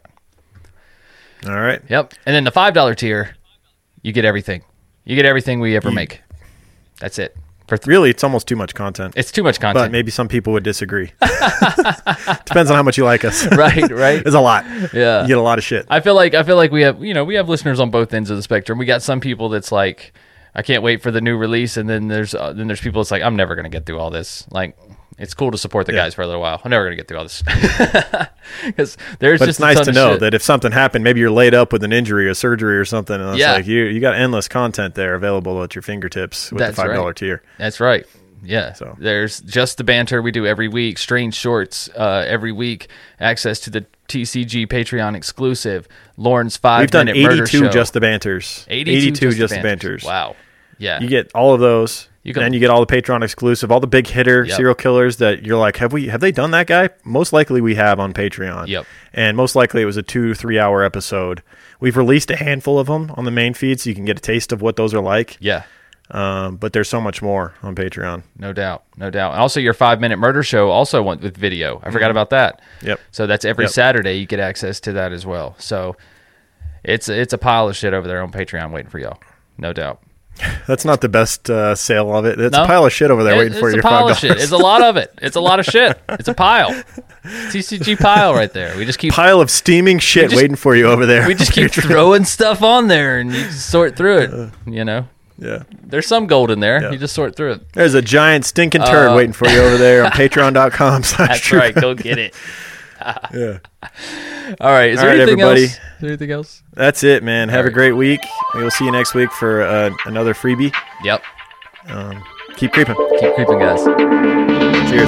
All right. Yep. And then the five dollar tier, you get everything. You get everything we ever you, make. That's it. For th- really, it's almost too much content. It's too much content. But maybe some people would disagree. Depends on how much you like us. Right, right. It's a lot. Yeah. You get a lot of shit. I feel like I feel like we have, you know, we have listeners on both ends of the spectrum. We got some people that's like, I can't wait for the new release, and then there's uh, then there's people that's like, I'm never going to get through all this. Like, it's cool to support the yeah. guys for a little while. I'm never going to get through all this. Because there's but just it's nice a ton to of know shit. that if something happened, maybe you're laid up with an injury or surgery or something, and it's yeah. like you you got endless content there available at your fingertips with That's the five dollar right. tier. That's right. Yeah. So there's just the banter we do every week, strange shorts uh, every week, access to the T C G Patreon exclusive, Lauren's five We've done minute murder eighty-two show. just the banters. eighty-two, eighty-two just, just the the banters. banters. Wow. Yeah. You get all of those. You can, and you get all the Patreon exclusive, all the big hitter yep. serial killers that you're like, have we have they done that guy? Most likely we have on Patreon. Yep. And most likely it was a two, three hour episode. We've released a handful of them on the main feed so you can get a taste of what those are like. Yeah. Um, but there's so much more on Patreon. No doubt. No doubt. And also your five minute murder show also went with video. I mm-hmm. forgot about that. Yep. So that's every yep. Saturday you get access to that as well. So it's it's a pile of shit over there on Patreon waiting for y'all. No doubt. That's not the best uh, sale of it. It's no? a pile of shit over there it, waiting for you. your It's a pile five of shit. It's a lot of it. It's a lot of shit. It's a pile. T C G pile right there. We just keep pile of steaming shit just, waiting for you over there. We just keep throwing stuff on there and you just sort through it. Uh, you know. Yeah. There's some gold in there. Yeah. You just sort through it. There's a giant stinking turd uh, waiting for you over there on patreon.com slash That's right. Go get it. Yeah. All right. Is All there right, anything everybody. else? Is there anything else? That's it, man. Have All a right. great week. We will see you next week for uh, another freebie. Yep. Um, keep creeping. Keep creeping, guys. Cheers.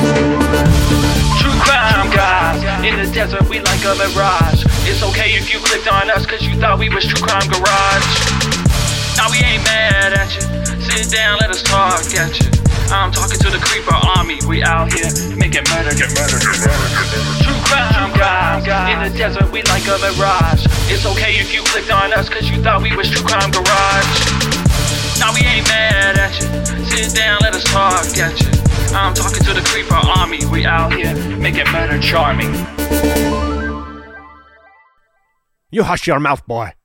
True crime guys, in the desert we like a mirage. It's okay if you clicked on us cause you thought we was True Crime Garage. Now we ain't mad at you, sit down, let us talk at you. I'm talking to the creeper army, we out here making murder, get murder, get murder. True crime guys, in the desert we like a mirage. It's okay if you clicked on us cause you thought we was True Crime Garage. Now we ain't mad at you, sit down, let us talk at you. I'm talking to the creeper army, we out here making murder charming. You hush your mouth, boy.